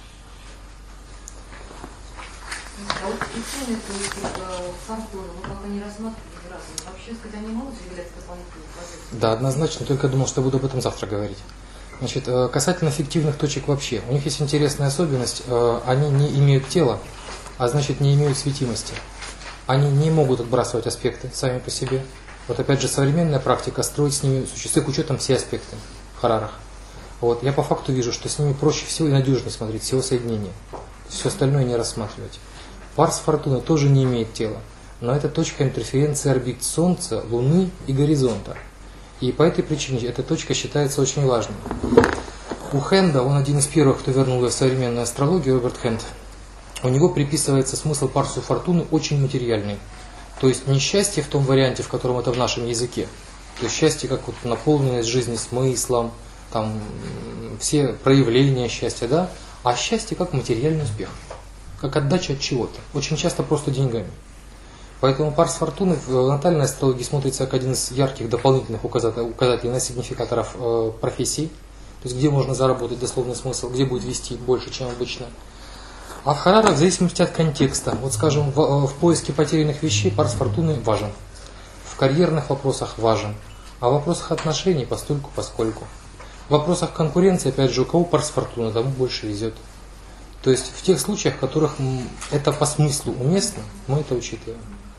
А вот ученые, то есть фантомы, мы пока не рассматривали разом. Вообще, сказать, они могут являться дополнительным процессом? Да, однозначно, только думал, что буду об этом завтра говорить. Значит, касательно фиктивных точек вообще. У них есть интересная особенность, они не имеют тела, а значит не имеют светимости. Они не могут отбрасывать аспекты сами по себе. Вот опять же современная практика строит с ними, с их учетом все аспекты в Харарах. Вот. Я по факту вижу, что с ними проще всего и надежнее смотреть, всего соединения. Все остальное не рассматривать. Парс Фортуны тоже не имеет тела, но это точка интерференции орбит Солнца, Луны и горизонта. И по этой причине эта точка считается очень важной. У Хенда, он один из первых, кто вернул ее в современную астрологию, Роберт Хенд, у него приписывается смысл Парсу Фортуны очень материальный. То есть не счастье в том варианте, в котором это в нашем языке. То есть счастье как вот наполненность жизни смыслом, там все проявления счастья, да? А счастье как материальный успех, как отдача от чего-то. Очень часто просто деньгами. Поэтому Парс Фортуны в натальной астрологии смотрится как один из ярких дополнительных указателей на сигнификаторов профессий. То есть где можно заработать дословный смысл, где будет вести больше, чем обычно. А в Харарах в зависимости от контекста. Вот скажем, в поиске потерянных вещей Парс Фортуны важен. В карьерных вопросах важен. А в вопросах отношений постольку поскольку. В вопросах конкуренции, опять же, у кого Парс Фортуны, тому больше везет. То есть в тех случаях, в которых это по смыслу уместно, мы это учитываем.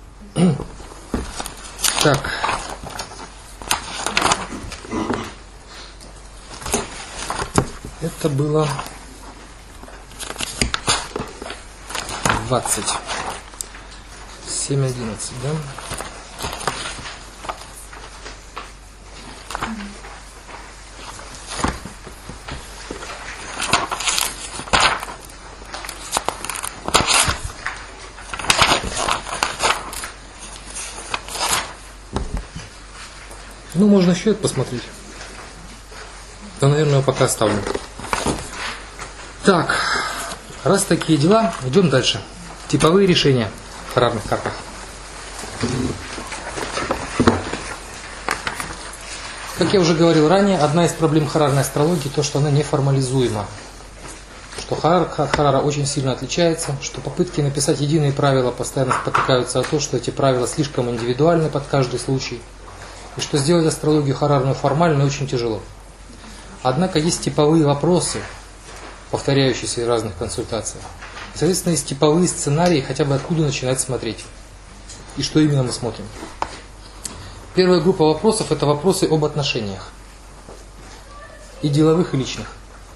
Так. Это было 20. 7:11, да? Ну, можно счет посмотреть. Да, наверное, его пока оставлю. Так, раз такие дела, идем дальше. Типовые решения в харарных картах. Как я уже говорил ранее, одна из проблем харарной астрологии то, что она неформализуема. Что Харара очень сильно отличается, что попытки написать единые правила постоянно спотыкаются о том, что эти правила слишком индивидуальны под каждый случай. И что сделать астрологию харарную формальной очень тяжело. Однако есть типовые вопросы, повторяющиеся в разных консультациях. И, соответственно, есть типовые сценарии, хотя бы откуда начинать смотреть. И что именно мы смотрим. Первая группа вопросов – это вопросы об отношениях. И деловых, и личных.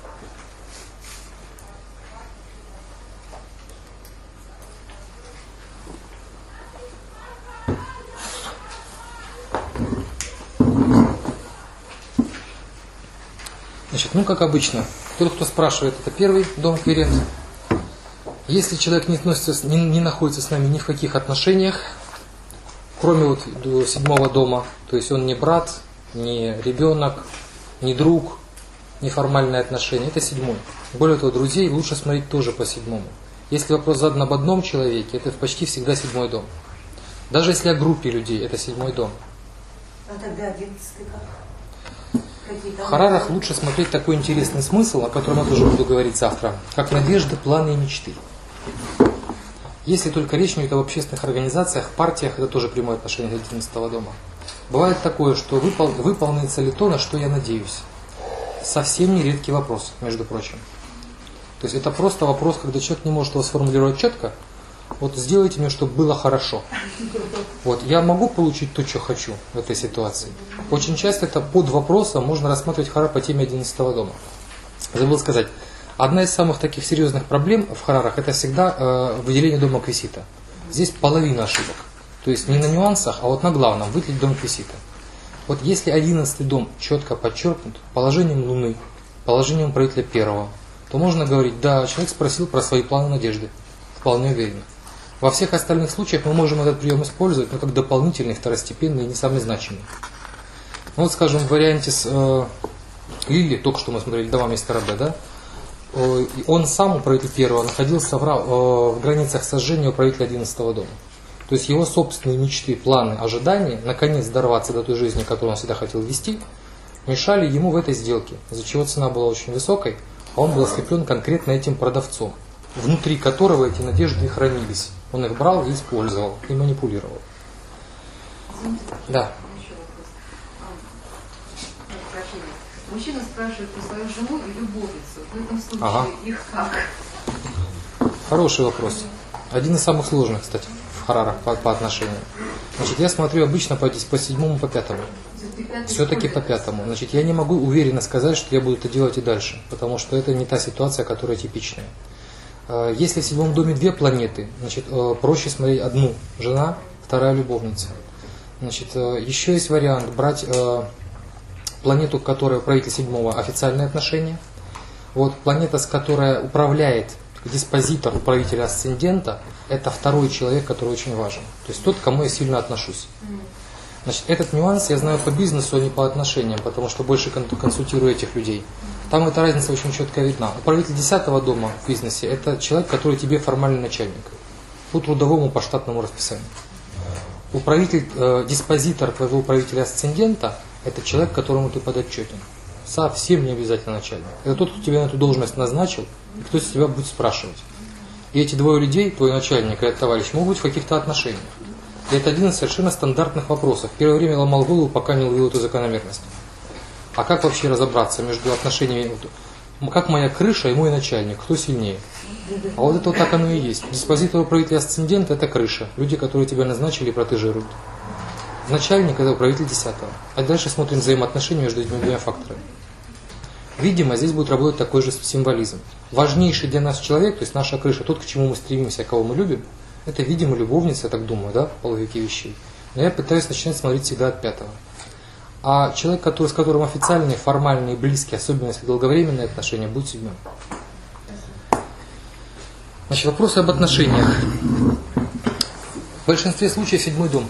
Значит, ну как обычно, тот, кто спрашивает, это первый дом квирент. Если человек не находится с нами ни в каких отношениях, кроме вот до 7-го дома, то есть он не брат, не ребенок, не друг, неформальные отношения, это 7-й. Более того, друзей лучше смотреть тоже по 7-му. Если вопрос задан об одном человеке, это почти всегда 7-й дом. Даже если о группе людей, это 7-й дом. А тогда 11-й как? В Харарах лучше смотреть такой интересный смысл, о котором я тоже буду говорить завтра, как надежды, планы и мечты. Если только речь не идет об общественных организациях, партиях, это тоже прямое отношение к 11-го дома. Бывает такое, что выполнится ли то, на что я надеюсь. Совсем не редкий вопрос, между прочим. То есть это просто вопрос, когда человек не может его сформулировать четко. Вот сделайте мне, чтобы было хорошо. Вот я могу получить то, что хочу в этой ситуации. Очень часто это под вопросом можно рассматривать Харар по теме 11-го дома. Забыл сказать, одна из самых таких серьезных проблем в Харарах это всегда выделение дома Квисита. Здесь половина ошибок. То есть не на нюансах, а вот на главном, выделить дом Квисита. Вот если 11-й дом четко подчеркнут положением Луны, положением правителя первого, то можно говорить, да, человек спросил про свои планы, надежды. Вполне уверенно. Во всех остальных случаях мы можем этот прием использовать, но как дополнительный, второстепенный и не самый значимый. Ну, вот, скажем, в варианте с Лили, только что мы смотрели «Дома мистера Б», да? Он сам, правитель первого, находился в границах сожжения у правителя 11-го дома. То есть его собственные мечты, планы, ожидания, наконец дорваться до той жизни, которую он всегда хотел вести, мешали ему в этой сделке, из-за чего цена была очень высокой, а он был ослеплен конкретно этим продавцом, внутри которого эти надежды и хранились. Он их брал и использовал, и манипулировал. Да. Мужчина спрашивает про свою жену и любовницу. В этом случае их как? Хороший вопрос. Один из самых сложных, кстати, в Харарах по отношению. Значит, я смотрю обычно по 7-му, по 5-му. Все-таки по 5-му. Значит, я не могу уверенно сказать, что я буду это делать и дальше, потому что это не та ситуация, которая типичная. Если в 7-м доме 2 планеты, значит, проще смотреть одну жена, вторая любовница. Значит, еще есть вариант брать планету, которая правитель 7-го, официальные отношения. Вот планета, с которой управляет диспозитор правителя асцендента, это второй человек, который очень важен. То есть тот, к кому я сильно отношусь. Значит, этот нюанс я знаю по бизнесу, а не по отношениям, потому что больше консультирую этих людей. Там эта разница очень четко видна. Управитель 10-го дома в бизнесе – это человек, который тебе формальный начальник. По трудовому, по штатному расписанию. Диспозитор твоего управителя асцендента – это человек, которому ты подотчетен. Совсем не обязательно начальник. Это тот, кто тебя на эту должность назначил, и кто с тебя будет спрашивать. И эти двое людей, твой начальник и этот товарищ, могут быть в каких-то отношениях. И это один из совершенно стандартных вопросов. В первое время ломал голову, пока не уловил эту закономерность. А как вообще разобраться между отношениями, как моя крыша и мой начальник, кто сильнее? А вот это вот так оно и есть. Диспозитор управителя асцендента – это крыша, люди, которые тебя назначили и протежируют. Начальник – это управитель 10-го. А дальше смотрим взаимоотношения между этими двумя факторами. Видимо, здесь будет работать такой же символизм. Важнейший для нас человек, то есть наша крыша, тот, к чему мы стремимся, кого мы любим, это, видимо, любовница, я так думаю, да, по логике вещей. Но я пытаюсь начинать смотреть всегда от 5-го. А человек, с которым официальные, формальные, близкие, особенно если долговременные отношения, будет 7-м. Значит, вопросы об отношениях. В большинстве случаев 7-й дом.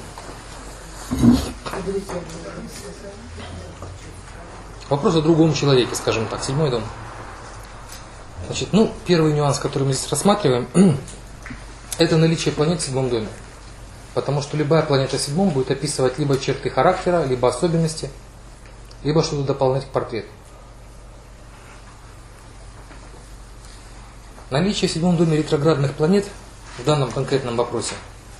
Вопрос о другом человеке, скажем так, 7-й дом. Значит, первый нюанс, который мы здесь рассматриваем, это наличие планет в 7-м доме. Потому что любая планета в 7-м будет описывать либо черты характера, либо особенности, либо что-то дополнять к портрету. Наличие в 7-м доме ретроградных планет в данном конкретном вопросе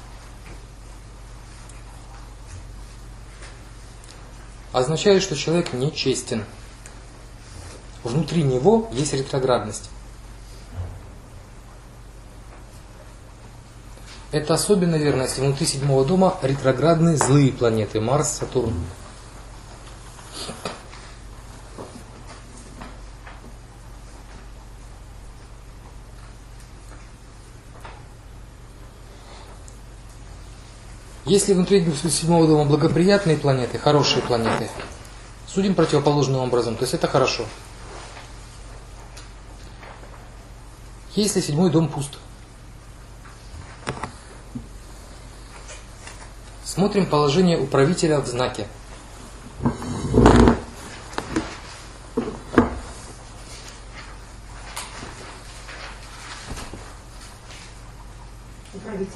означает, что человек нечестен. Внутри него есть ретроградность. Это особенно верно, если внутри 7-го дома ретроградные злые планеты Марс, Сатурн. Если внутри 7-го дома благоприятные планеты, хорошие планеты, судим противоположным образом, то есть это хорошо. Если 7-й дом пуст, смотрим положение управителя в знаке.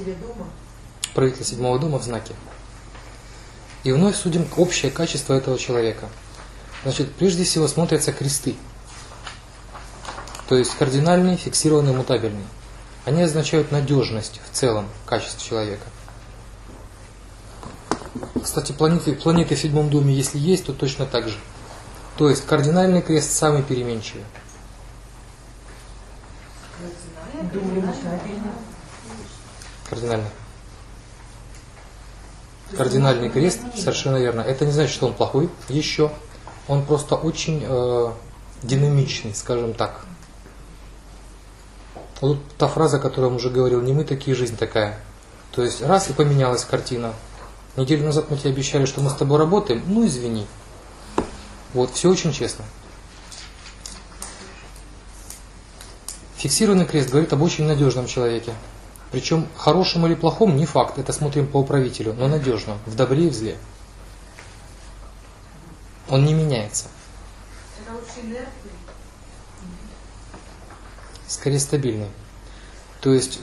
Правителя дома? Правителя 7-го дома в знаке. И вновь судим общее качество этого человека. Значит, прежде всего смотрятся кресты. То есть кардинальные, фиксированные, мутабельные. Они означают надежность в целом качества человека. Кстати, планеты в 7-м доме, если есть, то точно так же. То есть кардинальный крест самый переменчивый. Кардинальный. Кардинальный крест, совершенно верно. Это не значит, что он плохой еще. Он просто очень динамичный, скажем так. Вот та фраза, о которой я уже говорил, не мы такие, жизнь такая. То есть раз и поменялась картина. Неделю назад мы тебе обещали, что мы с тобой работаем, ну извини. Вот, все очень честно. Фиксированный крест говорит об очень надежном человеке. Причем хорошем или плохом не факт, это смотрим по управителю, но надежном, в добре и в зле. Он не меняется. Это лучше энергии? Скорее стабильный. То есть,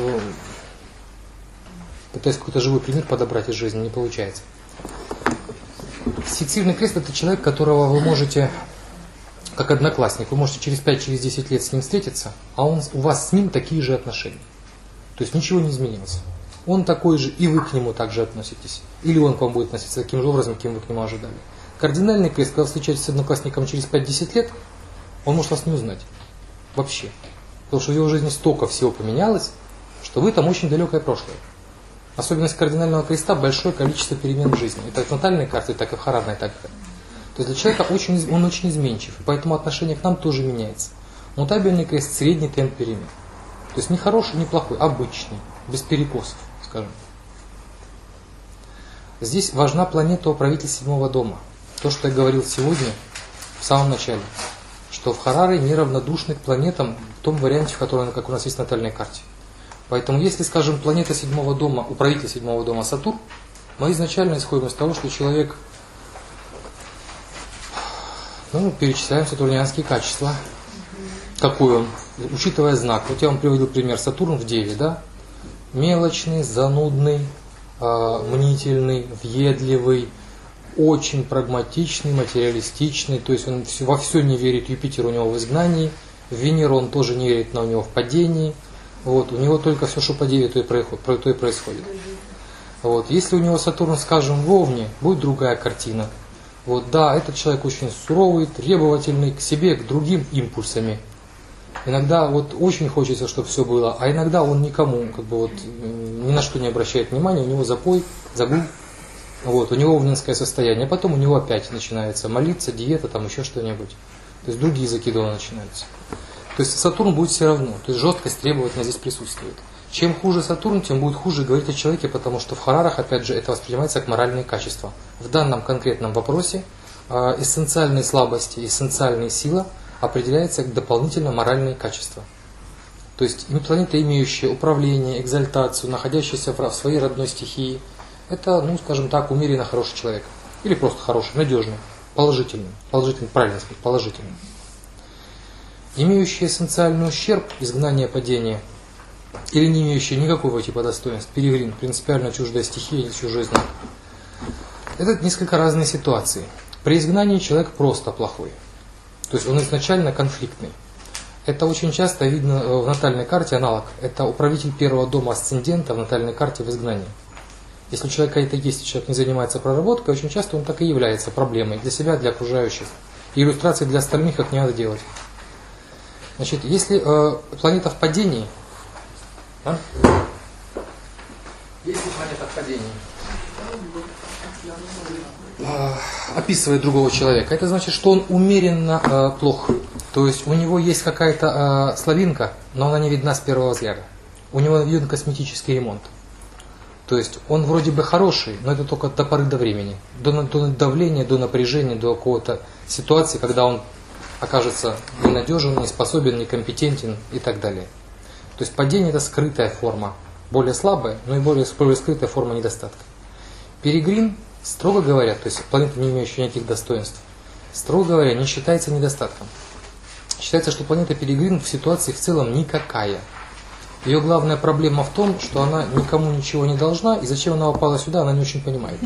пытаюсь какой-то живой пример подобрать из жизни, не получается. Фиксированный крест — это человек, которого вы можете, как одноклассник, вы можете через 5-10 лет с ним встретиться, а у вас с ним такие же отношения. То есть ничего не изменилось. Он такой же, и вы к нему также относитесь. Или он к вам будет относиться таким же образом, каким вы к нему ожидали. Кардинальный крест, когда вы встречаетесь с одноклассником через 5-10 лет, он может вас не узнать. Вообще. Потому что в его жизни столько всего поменялось, что вы там очень далекое прошлое. Особенность кардинального креста — большое количество перемен в жизни. Это в натальной карте, так и в харарной, так и. То есть для человека он очень изменчив, и поэтому отношение к нам тоже меняется. Мутабельный крест — средний темп перемен. То есть не хороший, не плохой, обычный, без перекосов, скажем. Здесь важна планета управитель 7-го дома. То, что я говорил сегодня, в самом начале, что в Хараре неравнодушны к планетам в том варианте, в котором, как у нас есть в натальной карте. Поэтому, если, скажем, планета 7-го дома, управитель 7-го дома Сатурн, мы изначально исходим из того, что человек, перечисляем сатурнианские качества. Какой он? Учитывая знак. Вот я вам приводил пример. Сатурн в Деве, да? Мелочный, занудный, мнительный, въедливый, очень прагматичный, материалистичный. То есть он во все не верит. Юпитер у него в изгнании. Венера он тоже не верит, но у него в падении. Вот. У него только все, что по Деве, то и происходит. Вот. Если у него Сатурн, скажем, в Овне, будет другая картина. Вот, да, этот человек очень суровый, требовательный к себе, к другим импульсами. Иногда вот очень хочется, чтобы все было, а иногда он никому ни на что не обращает внимания, у него запой, загул, вот, у него овнинское состояние, а потом у него опять начинается молиться, диета, там еще что-нибудь. То есть другие закидоны начинаются. То есть Сатурн будет все равно, то есть жесткость требовательно здесь присутствует. Чем хуже Сатурн, тем будет хуже говорить о человеке, потому что в Харарах, опять же, это воспринимается как моральные качества. В данном конкретном вопросе эссенциальные слабости, эссенциальная сила определяется как дополнительно моральные качества. То есть планета, имеющая управление, экзальтацию, находящаяся в своей родной стихии, это, скажем так, умеренно хороший человек. Или просто хороший, надежный, положительный, правильно сказать, положительный. Имеющий эссенциальный ущерб, изгнание, падение, или не имеющий никакого типа достоинств, перегрин, принципиально чуждая стихия или чужой знак. Это несколько разные ситуации. При изгнании человек просто плохой. То есть он изначально конфликтный. Это очень часто видно в натальной карте, аналог. Это управитель 1-го дома асцендента в натальной карте в изгнании. Если у человека это есть, и человек не занимается проработкой, очень часто он так и является проблемой для себя, для окружающих. И иллюстрации для остальных, как не надо делать. Значит, если планета в падении, если планета в падении описывает другого человека, это значит, что он умеренно плох. То есть у него есть какая-то слабинка, но она не видна с первого взгляда. У него виден косметический ремонт. То есть он вроде бы хороший, но это только до поры до времени. До давления, до напряжения, до какого-то ситуации, когда он окажется ненадежен, неспособен, некомпетентен и так далее. То есть падение — это скрытая форма, более слабая, но и более скрытая форма недостатка. Перегрин, строго говоря, то есть планета, не имеющая никаких достоинств, строго говоря, не считается недостатком. Считается, что планета Перегрин в ситуации в целом никакая. Ее главная проблема в том, что она никому ничего не должна, и зачем она попала сюда, она не очень понимает.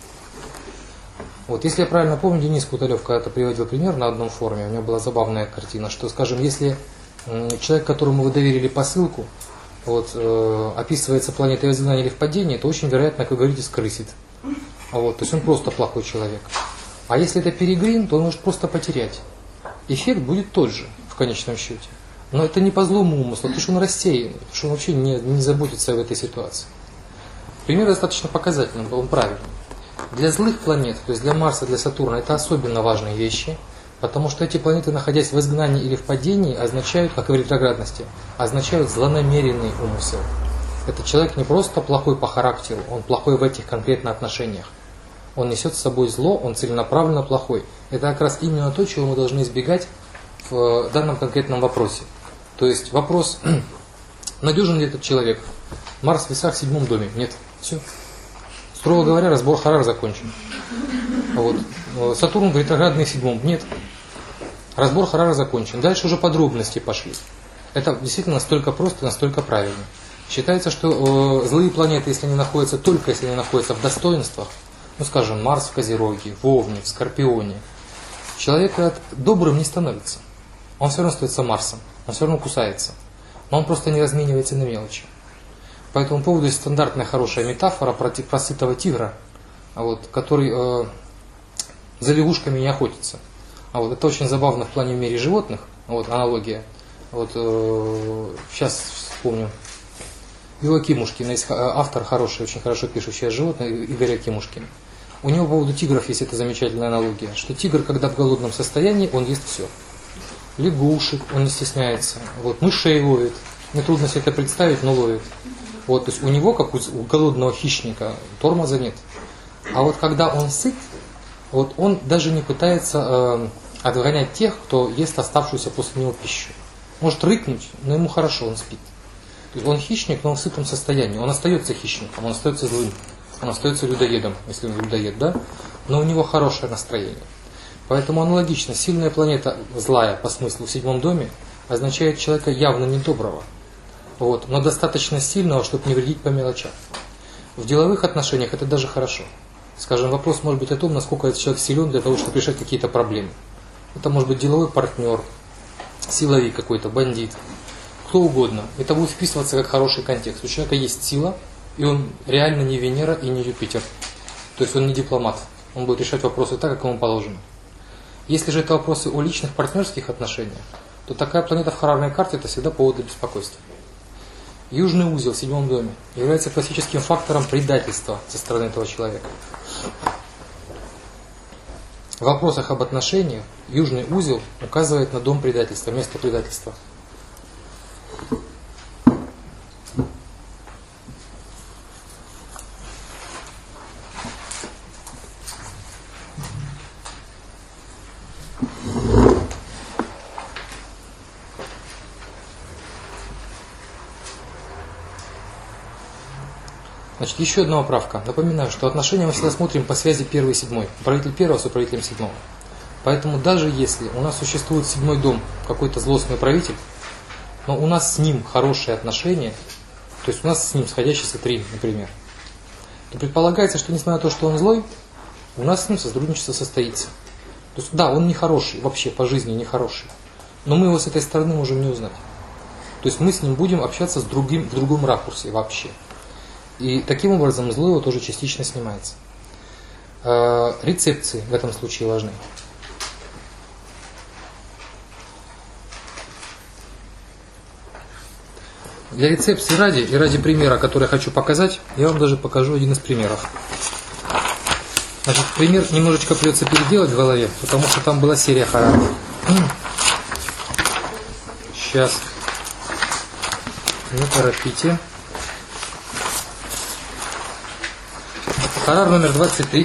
Вот, если я правильно помню, Денис Куталев когда-то приводил пример на одном форуме, у него была забавная картина, что, скажем, если человек, которому вы доверили посылку, вот, описывается планетой изгнания или впадения, то очень вероятно, как вы говорите, скрысит. Вот, то есть он просто плохой человек. А если это перегрин, то он может просто потерять. Эффект будет тот же, в конечном счете. Но это не по злому умыслу, потому что он рассеянный, потому что он вообще не заботится об этой ситуации. Пример достаточно показательный, он правильный. Для злых планет, то есть для Марса, для Сатурна, это особенно важные вещи, потому что эти планеты, находясь в изгнании или в падении, означают, как и в ретроградности, означают злонамеренный умысел. Этот человек не просто плохой по характеру, он плохой в этих конкретно отношениях. Он несет с собой зло, он целенаправленно плохой. Это как раз именно то, чего мы должны избегать в данном конкретном вопросе. То есть вопрос, надежен ли этот человек? Марс в весах в 7 доме. Нет. Все. Строго говоря, разбор Харар закончен. Вот. Сатурн в ретроградный в 7. Нет. Разбор Харара закончен. Дальше уже подробности пошли. Это действительно настолько просто, настолько правильно. Считается, что злые планеты, если они находятся в достоинствах, ну скажем, Марс в Козероге, в Овне, в Скорпионе, человек добрым не становится. Он все равно остается Марсом, он все равно кусается. Но он просто не разменивается на мелочи. По этому поводу есть стандартная хорошая метафора про сытого тигра, вот, который за лягушками не охотится. Вот, это очень забавно в плане в мире животных, вот, аналогия. Вот, сейчас вспомню. Ила Кимушкин, есть автор хороший, очень хорошо пишущий о животных, Игорь Кимушкин. У него по поводу тигров есть эта замечательная аналогия, что тигр, когда в голодном состоянии, он ест все. Лягушек, он не стесняется, вот, мышей ловит. Мне трудно себе это представить, но ловит. Вот, то есть у него, как у голодного хищника, тормоза нет. А вот когда он сыт, вот он даже не пытается отгонять тех, кто ест оставшуюся после него пищу. Может рыкнуть, но ему хорошо, он спит. То есть он хищник, но он в сытом состоянии. Он остается хищником, он остается злым, он остается людоедом, если он людоед, да? Но у него хорошее настроение. Поэтому аналогично, сильная планета, злая по смыслу в 7 доме, означает человека явно недоброго. Вот, но достаточно сильного, чтобы не вредить по мелочам. В деловых отношениях это даже хорошо. Скажем, вопрос может быть о том, насколько этот человек силен для того, чтобы решать какие-то проблемы. Это может быть деловой партнер, силовик какой-то, бандит, кто угодно. Это будет вписываться как хороший контекст. У человека есть сила, и он реально не Венера и не Юпитер. То есть он не дипломат. Он будет решать вопросы так, как ему положено. Если же это вопросы о личных партнерских отношениях, то такая планета в харарной карте – это всегда повод для беспокойства. Южный узел в 7 доме является классическим фактором предательства со стороны этого человека. В вопросах об отношениях южный узел указывает на дом предательства, место предательства. Значит, еще одна поправка. Напоминаю, что отношения мы всегда смотрим по связи 1 и 7. Правитель 1 с управителем 7. Поэтому даже если у нас существует 7 дом, какой-то злостный правитель, но у нас с ним хорошие отношения, то есть у нас с ним сходящийся 3, например, то предполагается, что несмотря на то, что он злой, у нас с ним сотрудничество состоится. То есть да, он нехороший, вообще по жизни нехороший, но мы его с этой стороны можем не узнать. То есть мы с ним будем общаться в другом ракурсе вообще. И таким образом зло его тоже частично снимается. Рецепции в этом случае важны. Для рецепции ради и ради примера, который я хочу показать, я вам даже покажу один из примеров. Значит, пример немножечко придется переделать в голове, потому что там была серия хараров. Сейчас. Не торопите. Харар номер 23.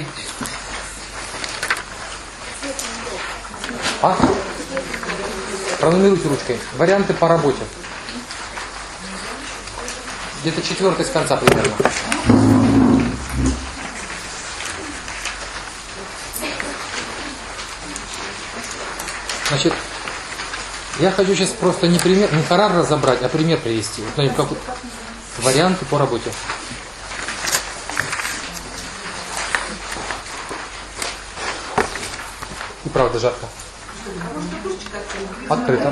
Пронумеруйте ручкой. Варианты по работе. Где-то 4 с конца примерно. Значит, Я хочу сейчас просто не пример, не Харар разобрать, а пример привести. Вот, как варианты по работе. И правда жарко. Открыто.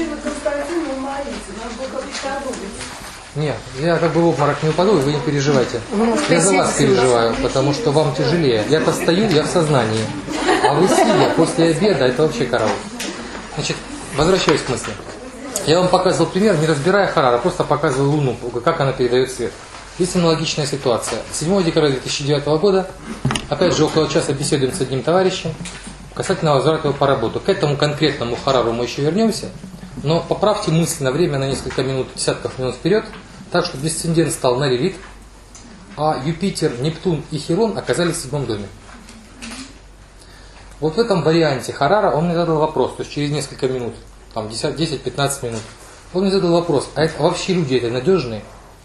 Нет, я как бы в обморок не упаду, вы не переживайте. Я за вас переживаю, потому что вам тяжелее. Я-то стою, я в сознании. А вы сидя после обеда, это вообще караул. Значит, возвращаюсь к мысли. Я вам показывал пример, не разбирая Харара, просто показываю Луну, как она передает свет. Есть аналогичная ситуация. 7 декабря 2009 года, опять же, около часа беседуем с одним товарищем касательно возврата его по работу. К этому конкретному Харару мы еще вернемся, но поправьте мысли на время, на несколько минут, десятков минут вперед, так что десцендент стал на Лилит, а Юпитер, Нептун и Хирон оказались в 7 доме. Вот в этом варианте Харара он мне задал вопрос, то есть через несколько минут, там 10-15 минут, он мне задал вопрос, а это вообще люди это надежные,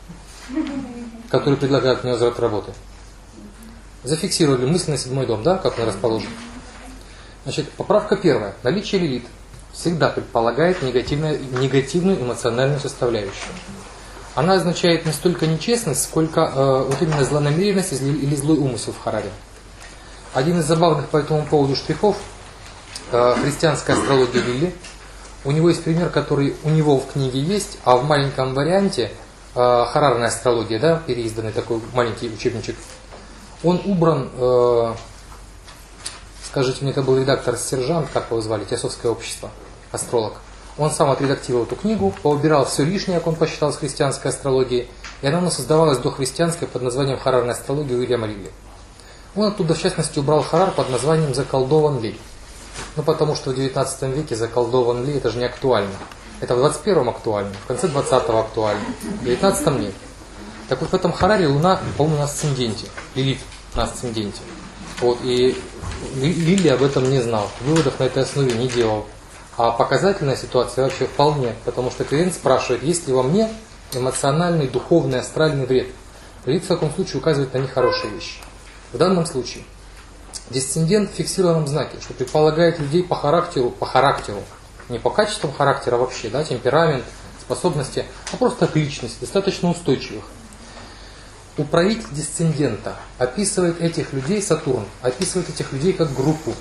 которые предлагают мне возврат работы? Зафиксировали мысль на 7 дом, да, как он расположен? Значит, поправка первая. Наличие Лилит всегда предполагает негативную эмоциональную составляющую. Она означает не столько нечестность, сколько вот именно злонамеренность или злой умысел в Хараре. Один из забавных по этому поводу штрихов христианская астрология Лили. У него есть пример, который у него в книге есть, а в маленьком варианте харарная астрология, да, переизданный такой маленький учебничек, он убран, скажите мне, это был редактор-сержант, как его звали, Теософское общество, астролог. Он сам отредактировал эту книгу, поубирал все лишнее, как он посчитал, с христианской астрологии, и она у нас создавалась дохристианской под названием харарная астрология Уильяма Лилли. Он оттуда, в частности, убрал Харар под названием «Заколдован Ли». Ну, потому что в 19 веке «Заколдован Ли» это же не актуально. Это в 21-м актуально, в конце 20-го актуально, в 19-м нет. Так вот, в этом Хараре Луна, по-моему, на асценденте, Лилит на асценденте. Вот, и Лилли об этом не знал, выводов на этой основе не делал. А показательная ситуация вообще вполне, потому что клиент спрашивает, есть ли во мне эмоциональный, духовный, астральный вред. Лилит в таком случае указывает на нехорошие вещи. В данном случае десцендент в фиксированном знаке, что предполагает людей по характеру, не по качествам характера вообще, да, темперамент, способности, а просто как личность, достаточно устойчивых. Управитель десцендента описывает этих людей, Сатурн, описывает этих людей как группу.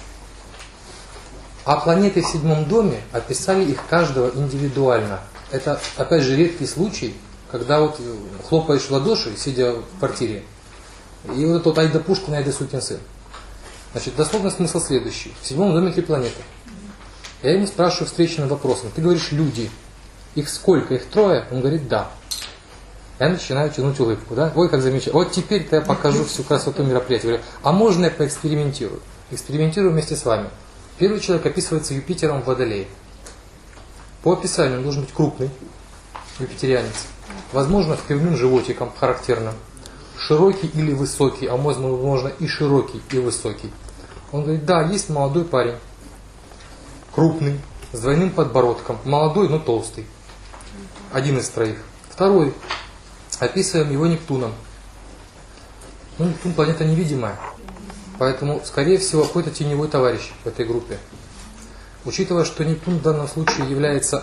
А планеты в 7 доме описали их каждого индивидуально. Это, опять же, редкий случай, когда вот хлопаешь в ладоши, сидя в квартире, и вот этот Айда Пушкин, Айда сукин сын. Значит, дословно смысл следующий. В 7 доме 3 планеты. Я ему спрашиваю встречным вопросом. Ты говоришь, люди. Их сколько? Их 3? Он говорит, да. Я начинаю тянуть улыбку, да? Ой, как замечательно. Вот теперь-то я покажу всю красоту мероприятия. Говорю, а можно я поэкспериментирую? Экспериментирую вместе с вами. Первый человек описывается Юпитером в Водолее. По описанию он должен быть крупный, юпитерианец. Возможно, с кривым животиком характерным. Широкий или высокий, а возможно и широкий, и высокий. Он говорит, да, есть молодой парень. Крупный, с двойным подбородком. Молодой, но толстый. Один из 3. Второй. Описываем его Нептуном. Ну, Нептун планета невидимая. Поэтому, скорее всего, какой-то теневой товарищ в этой группе. Учитывая, что Нептун в данном случае является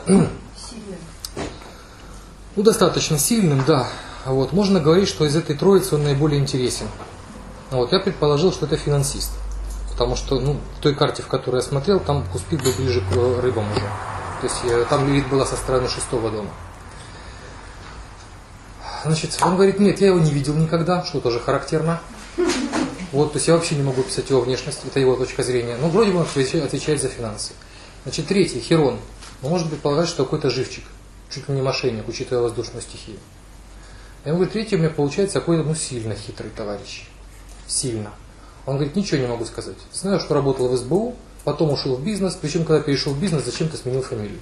достаточно сильным, да. Вот, можно говорить, что из этой троицы он наиболее интересен. Вот, я предположил, что это финансист. Потому что в той карте, в которой я смотрел, там Куспид был ближе к рыбам уже. То есть там Лилит была со стороны 6-го дома. Значит, он говорит, нет, я его не видел никогда, что тоже характерно. Вот, то есть я вообще не могу писать его внешность, это его точка зрения. Но вроде бы он отвечает за финансы. Значит, 3, Хирон. Может предполагать, что какой-то живчик, чуть ли не мошенник, учитывая воздушную стихию. Я ему говорю, 3 у меня получается какой-то сильно хитрый товарищ. Сильно. Он говорит, ничего не могу сказать. Знаю, что работал в СБУ, потом ушел в бизнес, причем когда перешел в бизнес, зачем-то сменил фамилию.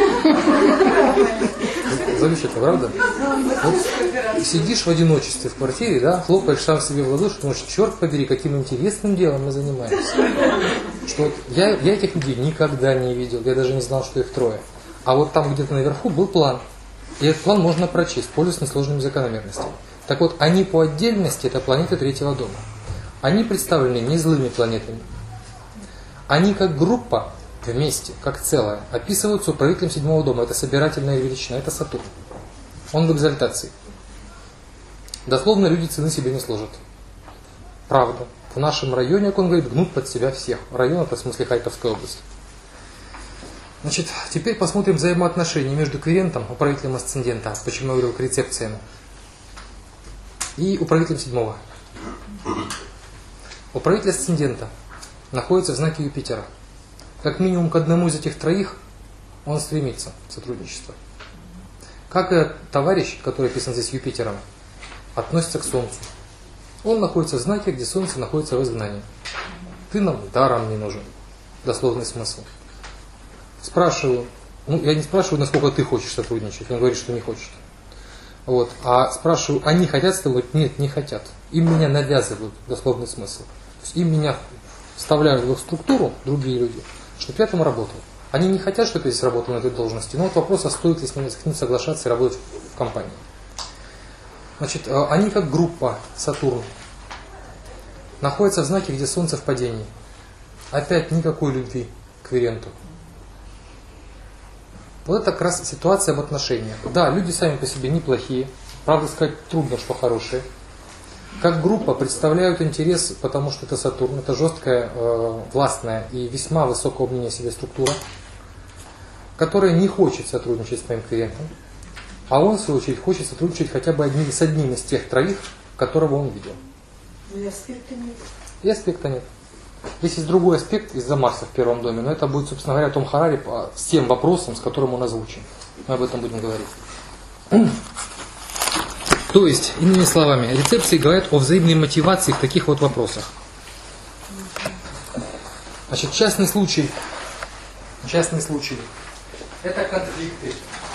Замечательно, правда? Вот сидишь в одиночестве в квартире, да, хлопаешь сам себе в ладоши, думаешь, черт побери, каким интересным делом мы занимаемся. Что вот я этих людей никогда не видел, я даже не знал, что их 3. А вот там где-то наверху был план. И этот план можно прочесть, пользуясь несложными закономерностями. Так вот, они по отдельности, это планеты 3-го дома. Они представлены не злыми планетами. Они как группа вместе, как целое, описываются управителем 7-го дома. Это собирательная величина, это Сатурн. Он в экзальтации. Дословно люди цены себе не сложат. Правда. В нашем районе, как он говорит, гнут под себя всех. Район это в смысле Харьковская область. Значит, теперь посмотрим взаимоотношения между квирентом, управителем асцендента, почему я говорил к рецепциям, и управителем 7-го. Управитель асцендента находится в знаке Юпитера. Как минимум к одному из этих троих он стремится к сотрудничеству. Как и товарищ, который описан здесь Юпитером, относится к Солнцу. Он находится в знаке, где Солнце находится в изгнании. Ты нам даром не нужен. Дословный смысл. Спрашиваю, я не спрашиваю, насколько ты хочешь сотрудничать. Он говорит, что не хочет. Вот. А спрашиваю, они хотят с тобой? Нет, не хотят. Им меня навязывают, дословный смысл. То есть им меня вставляют в их структуру, другие люди, чтобы я там работал. Они не хотят, чтобы я здесь работал на этой должности. Но вот вопрос, а стоит ли с ним соглашаться и работать в компании. Значит, они как группа Сатурн находятся в знаке, где Солнце в падении. Опять никакой любви к квиренту. Вот это как раз ситуация об отношениях. Да, люди сами по себе неплохие. Правда сказать трудно, что хорошие. Как группа представляют интерес, потому что это Сатурн, это жесткая, властная и весьма высокого мнения о себе структура, которая не хочет сотрудничать с моим клиентом, а он, в свою очередь, хочет сотрудничать хотя бы с одним из тех троих, которого он видел. И аспекта нет. И аспекта нет. Здесь есть другой аспект из-за Марса в первом доме, но это будет, собственно говоря, Том Харари по всем вопросам, с которым он озвучен. Мы об этом будем говорить. То есть, иными словами, рецепции говорят о взаимной мотивации в таких вот вопросах. Значит, частный случай. Это конфликты.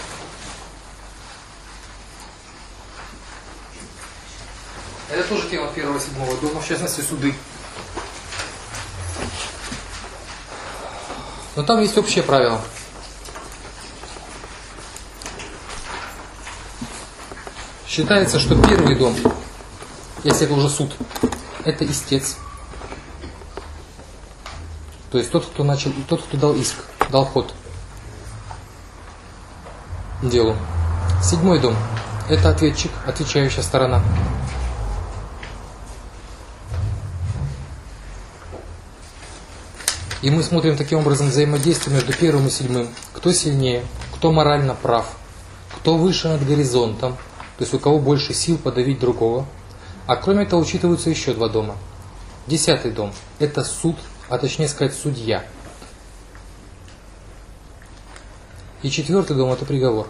Это тоже тема 1-7 дома, в частности, суды. Но там есть общее правило. Считается, что первый дом, если это уже суд, это истец. То есть тот, кто дал иск, дал ход делу. 7 дом, это ответчик, отвечающая сторона. И мы смотрим таким образом взаимодействие между 1 и 7. Кто сильнее, кто морально прав, кто выше над горизонтом, то есть у кого больше сил подавить другого. А кроме этого учитываются еще 2 дома. 10 дом – это суд, а точнее сказать судья. И 4 дом – это приговор.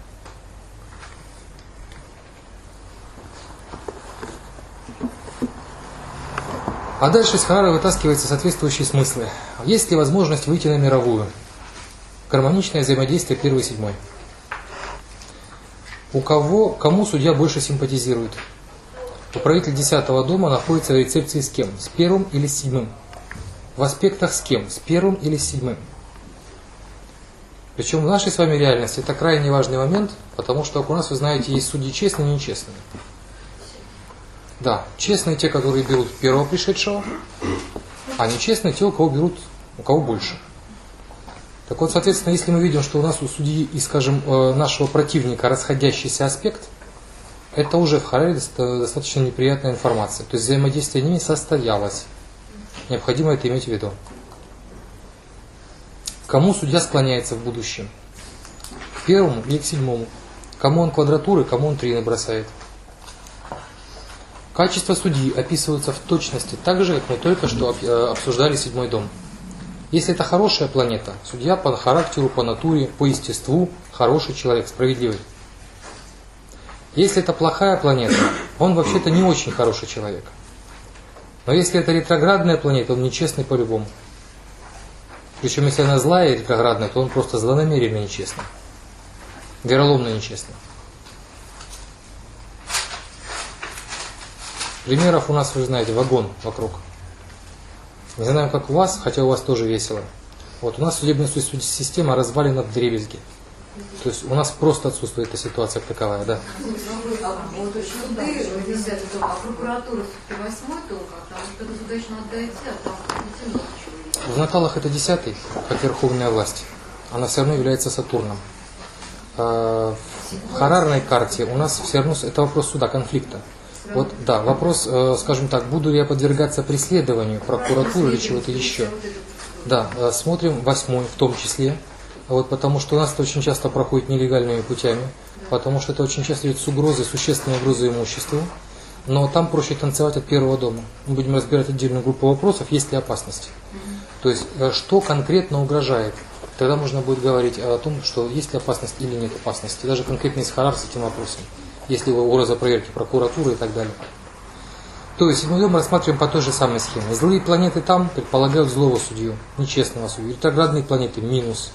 А дальше из Харары вытаскиваются соответствующие смыслы. Есть ли возможность выйти на мировую? Гармоничное взаимодействие 1 и 7. Кому судья больше симпатизирует? Управитель 10 дома находится в рецепции с кем? С 1 или с 7? В аспектах с кем? С 1 или с 7? Причем в нашей с вами реальности это крайне важный момент, потому что у нас, вы знаете, есть судьи честные и нечестные. Да, честные те, которые берут первого пришедшего, а нечестные те, у кого больше. Так вот, соответственно, если мы видим, что у нас у судьи и, скажем, нашего противника расходящийся аспект, это уже в Хараре достаточно неприятная информация. То есть взаимодействие не состоялось. Необходимо это иметь в виду. Кому судья склоняется в будущем? К 1 или к 7? Кому он квадратуры, кому он трины бросает? Качества судьи описываются в точности так же, как мы только что обсуждали 7 дом. Если это хорошая планета, судья по характеру, по натуре, по естеству хороший человек, справедливый. Если это плохая планета, он вообще-то не очень хороший человек. Но если это ретроградная планета, он нечестный по-любому. Причем если она злая и ретроградная, то он просто злонамеренно нечестный. Вероломно нечестный. Примеров у нас, вы знаете, вагон вокруг. Не знаю, как у вас, хотя у вас тоже весело. Вот у нас судебная система развалена вдребезги. То есть у нас просто отсутствует эта ситуация как таковая, да. Вот суды, 10 дом, а прокуратура 8 только, потому что государственно отдайте, а там не тянут. В наталах это 10-й, как верховная власть. Она все равно является Сатурном. В харарной карте у нас все равно это вопрос суда, конфликта. Вот, да, вопрос, скажем так, буду ли я подвергаться преследованию прокуратуры или чего-то еще. Да, смотрим 8-й в том числе, вот, потому что у нас это очень часто проходит нелегальными путями, потому что это очень часто идет с угрозой, существенной угрозой имуществу, но там проще танцевать от первого дома. Мы будем разбирать отдельную группу вопросов, есть ли опасность. То есть, что конкретно угрожает. Тогда можно будет говорить о том, что есть ли опасность или нет опасности. Даже конкретно из харар с этим вопросом. Есть ли угроза проверки прокуратуры и так далее. То есть, мы рассматриваем по той же самой схеме. Злые планеты там предполагают злого судью, нечестного судью. Ретроградные планеты минус.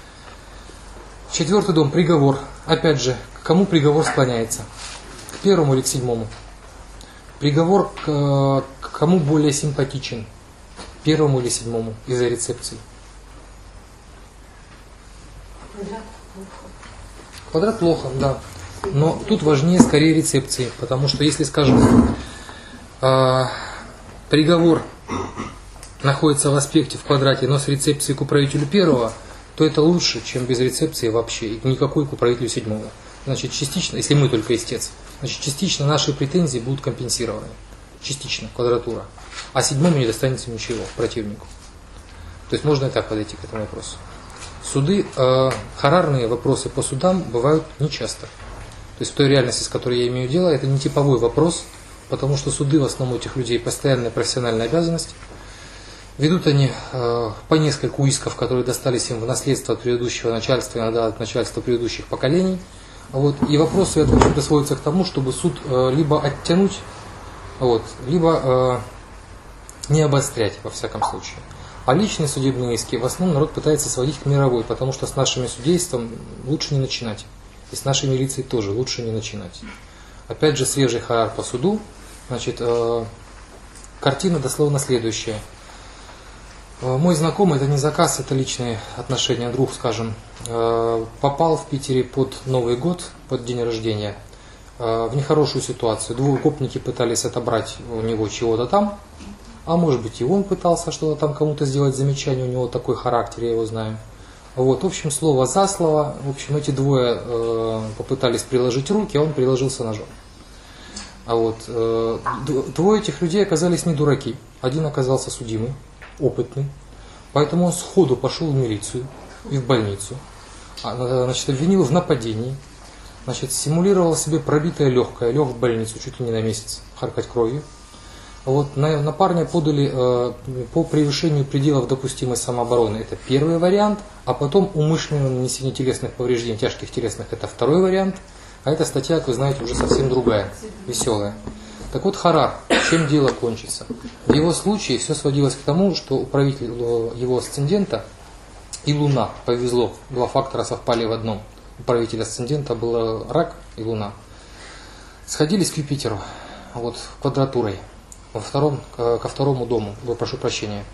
4-й дом, приговор. Опять же, к кому приговор склоняется? К 1-му или к 7-му? Приговор к кому более симпатичен? 1-му или 7-му из-за рецепций? Квадрат плохо, да. Но тут важнее скорее рецепции, потому что если, скажем, приговор находится в аспекте в квадрате, но с рецепцией к управителю 1-го, то это лучше, чем без рецепции вообще, и никакой к управителю 7-го. Значит, частично, если мы только истец, значит, частично наши претензии будут компенсированы. Частично, квадратура. А 7-му не достанется ничего противнику. То есть можно и так подойти к этому вопросу. Суды, харарные вопросы по судам бывают нечасто. То есть в той реальности, с которой я имею дело, это не типовой вопрос, потому что суды в основном у этих людей постоянная профессиональная обязанность. Ведут они по нескольку исков, которые достались им в наследство от предыдущего начальства, иногда от начальства предыдущих поколений. Вот. И вопросы это сводятся к тому, чтобы суд либо оттянуть, вот, либо не обострять, во всяком случае. А личные судебные иски в основном народ пытается сводить к мировой, потому что с нашими судейством лучше не начинать. И с нашей милицией тоже лучше не начинать. Опять же, свежий харар по суду. Значит, картина дословно следующая. Мой знакомый, это не заказ, это личные отношения, друг, скажем, попал в Питере под Новый год, под день рождения, в нехорошую ситуацию. Двое гопники пытались отобрать у него чего-то там, а может быть и он пытался что-то там кому-то сделать замечание, у него такой характер, я его знаю. Вот, в общем, слово за слово, в общем, эти двое попытались приложить руки, а он приложился ножом. А вот, двое этих людей оказались не дураки, один оказался судимый, опытный, поэтому он сходу пошел в милицию и в больницу, значит, обвинил в нападении, значит, симулировал себе пробитое легкое, лег в больницу чуть ли не на месяц, харкать кровью. Вот, на парня подали по превышению пределов допустимой самообороны, это первый вариант, а потом умышленное нанесение телесных повреждений, тяжких телесных, это второй вариант, а эта статья, как вы знаете, уже совсем другая, веселая. Так вот, харар, чем дело кончится? В его случае все сводилось к тому, что управитель его асцендента и Луна, повезло, два фактора совпали в одном. Управитель асцендента был рак и Луна. Сходились к Юпитеру, вот, квадратурой, ко второму дому, прошу прощения,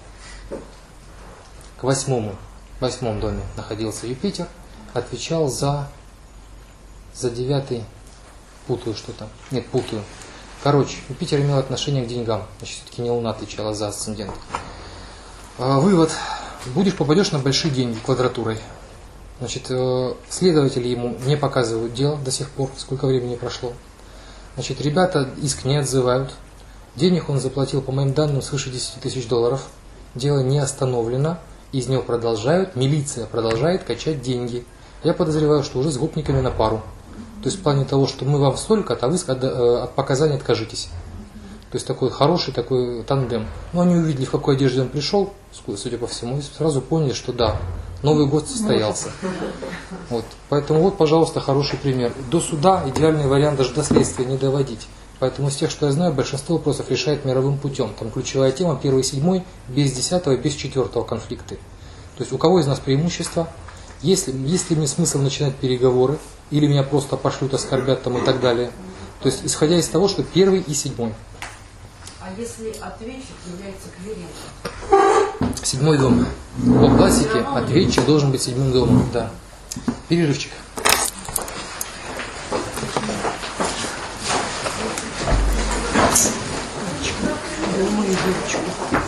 к 8-му, в 8-м доме находился Юпитер, отвечал за 9-й, путаю что-то, нет, путаю. Короче, Юпитер имел отношение к деньгам, значит, все-таки не Луна отвечала за асцендент. Вывод. Попадешь на большие деньги квадратурой. Значит, следователи ему не показывают дело до сих пор, сколько времени прошло. Значит, ребята иск не отзывают. Денег он заплатил, по моим данным, свыше 10 тысяч долларов. Дело не остановлено. Из него продолжают, милиция продолжает качать деньги. Я подозреваю, что уже с гопниками на пару. То есть в плане того, что мы вам столько-то, а вы от показаний откажитесь. То есть такой хороший такой тандем. Но они увидели, в какой одежде он пришел, судя по всему, и сразу поняли, что да, Новый год состоялся. Вот. Поэтому вот, пожалуйста, хороший пример. До суда идеальный вариант даже до следствия не доводить. Поэтому из тех, что я знаю, большинство вопросов решает мировым путем. Там ключевая тема 1 и 7, без 10 и без 4 конфликты. То есть у кого из нас преимущество? Есть ли мне смысл начинать переговоры, или меня просто пошлют, оскорбят там и так далее. То есть исходя из того, что 1 и 7. А если ответчик является клиентом? 7-й дом. По классике ответчик должен быть 7-м домом. Да. Перерывчик. Мою девочку.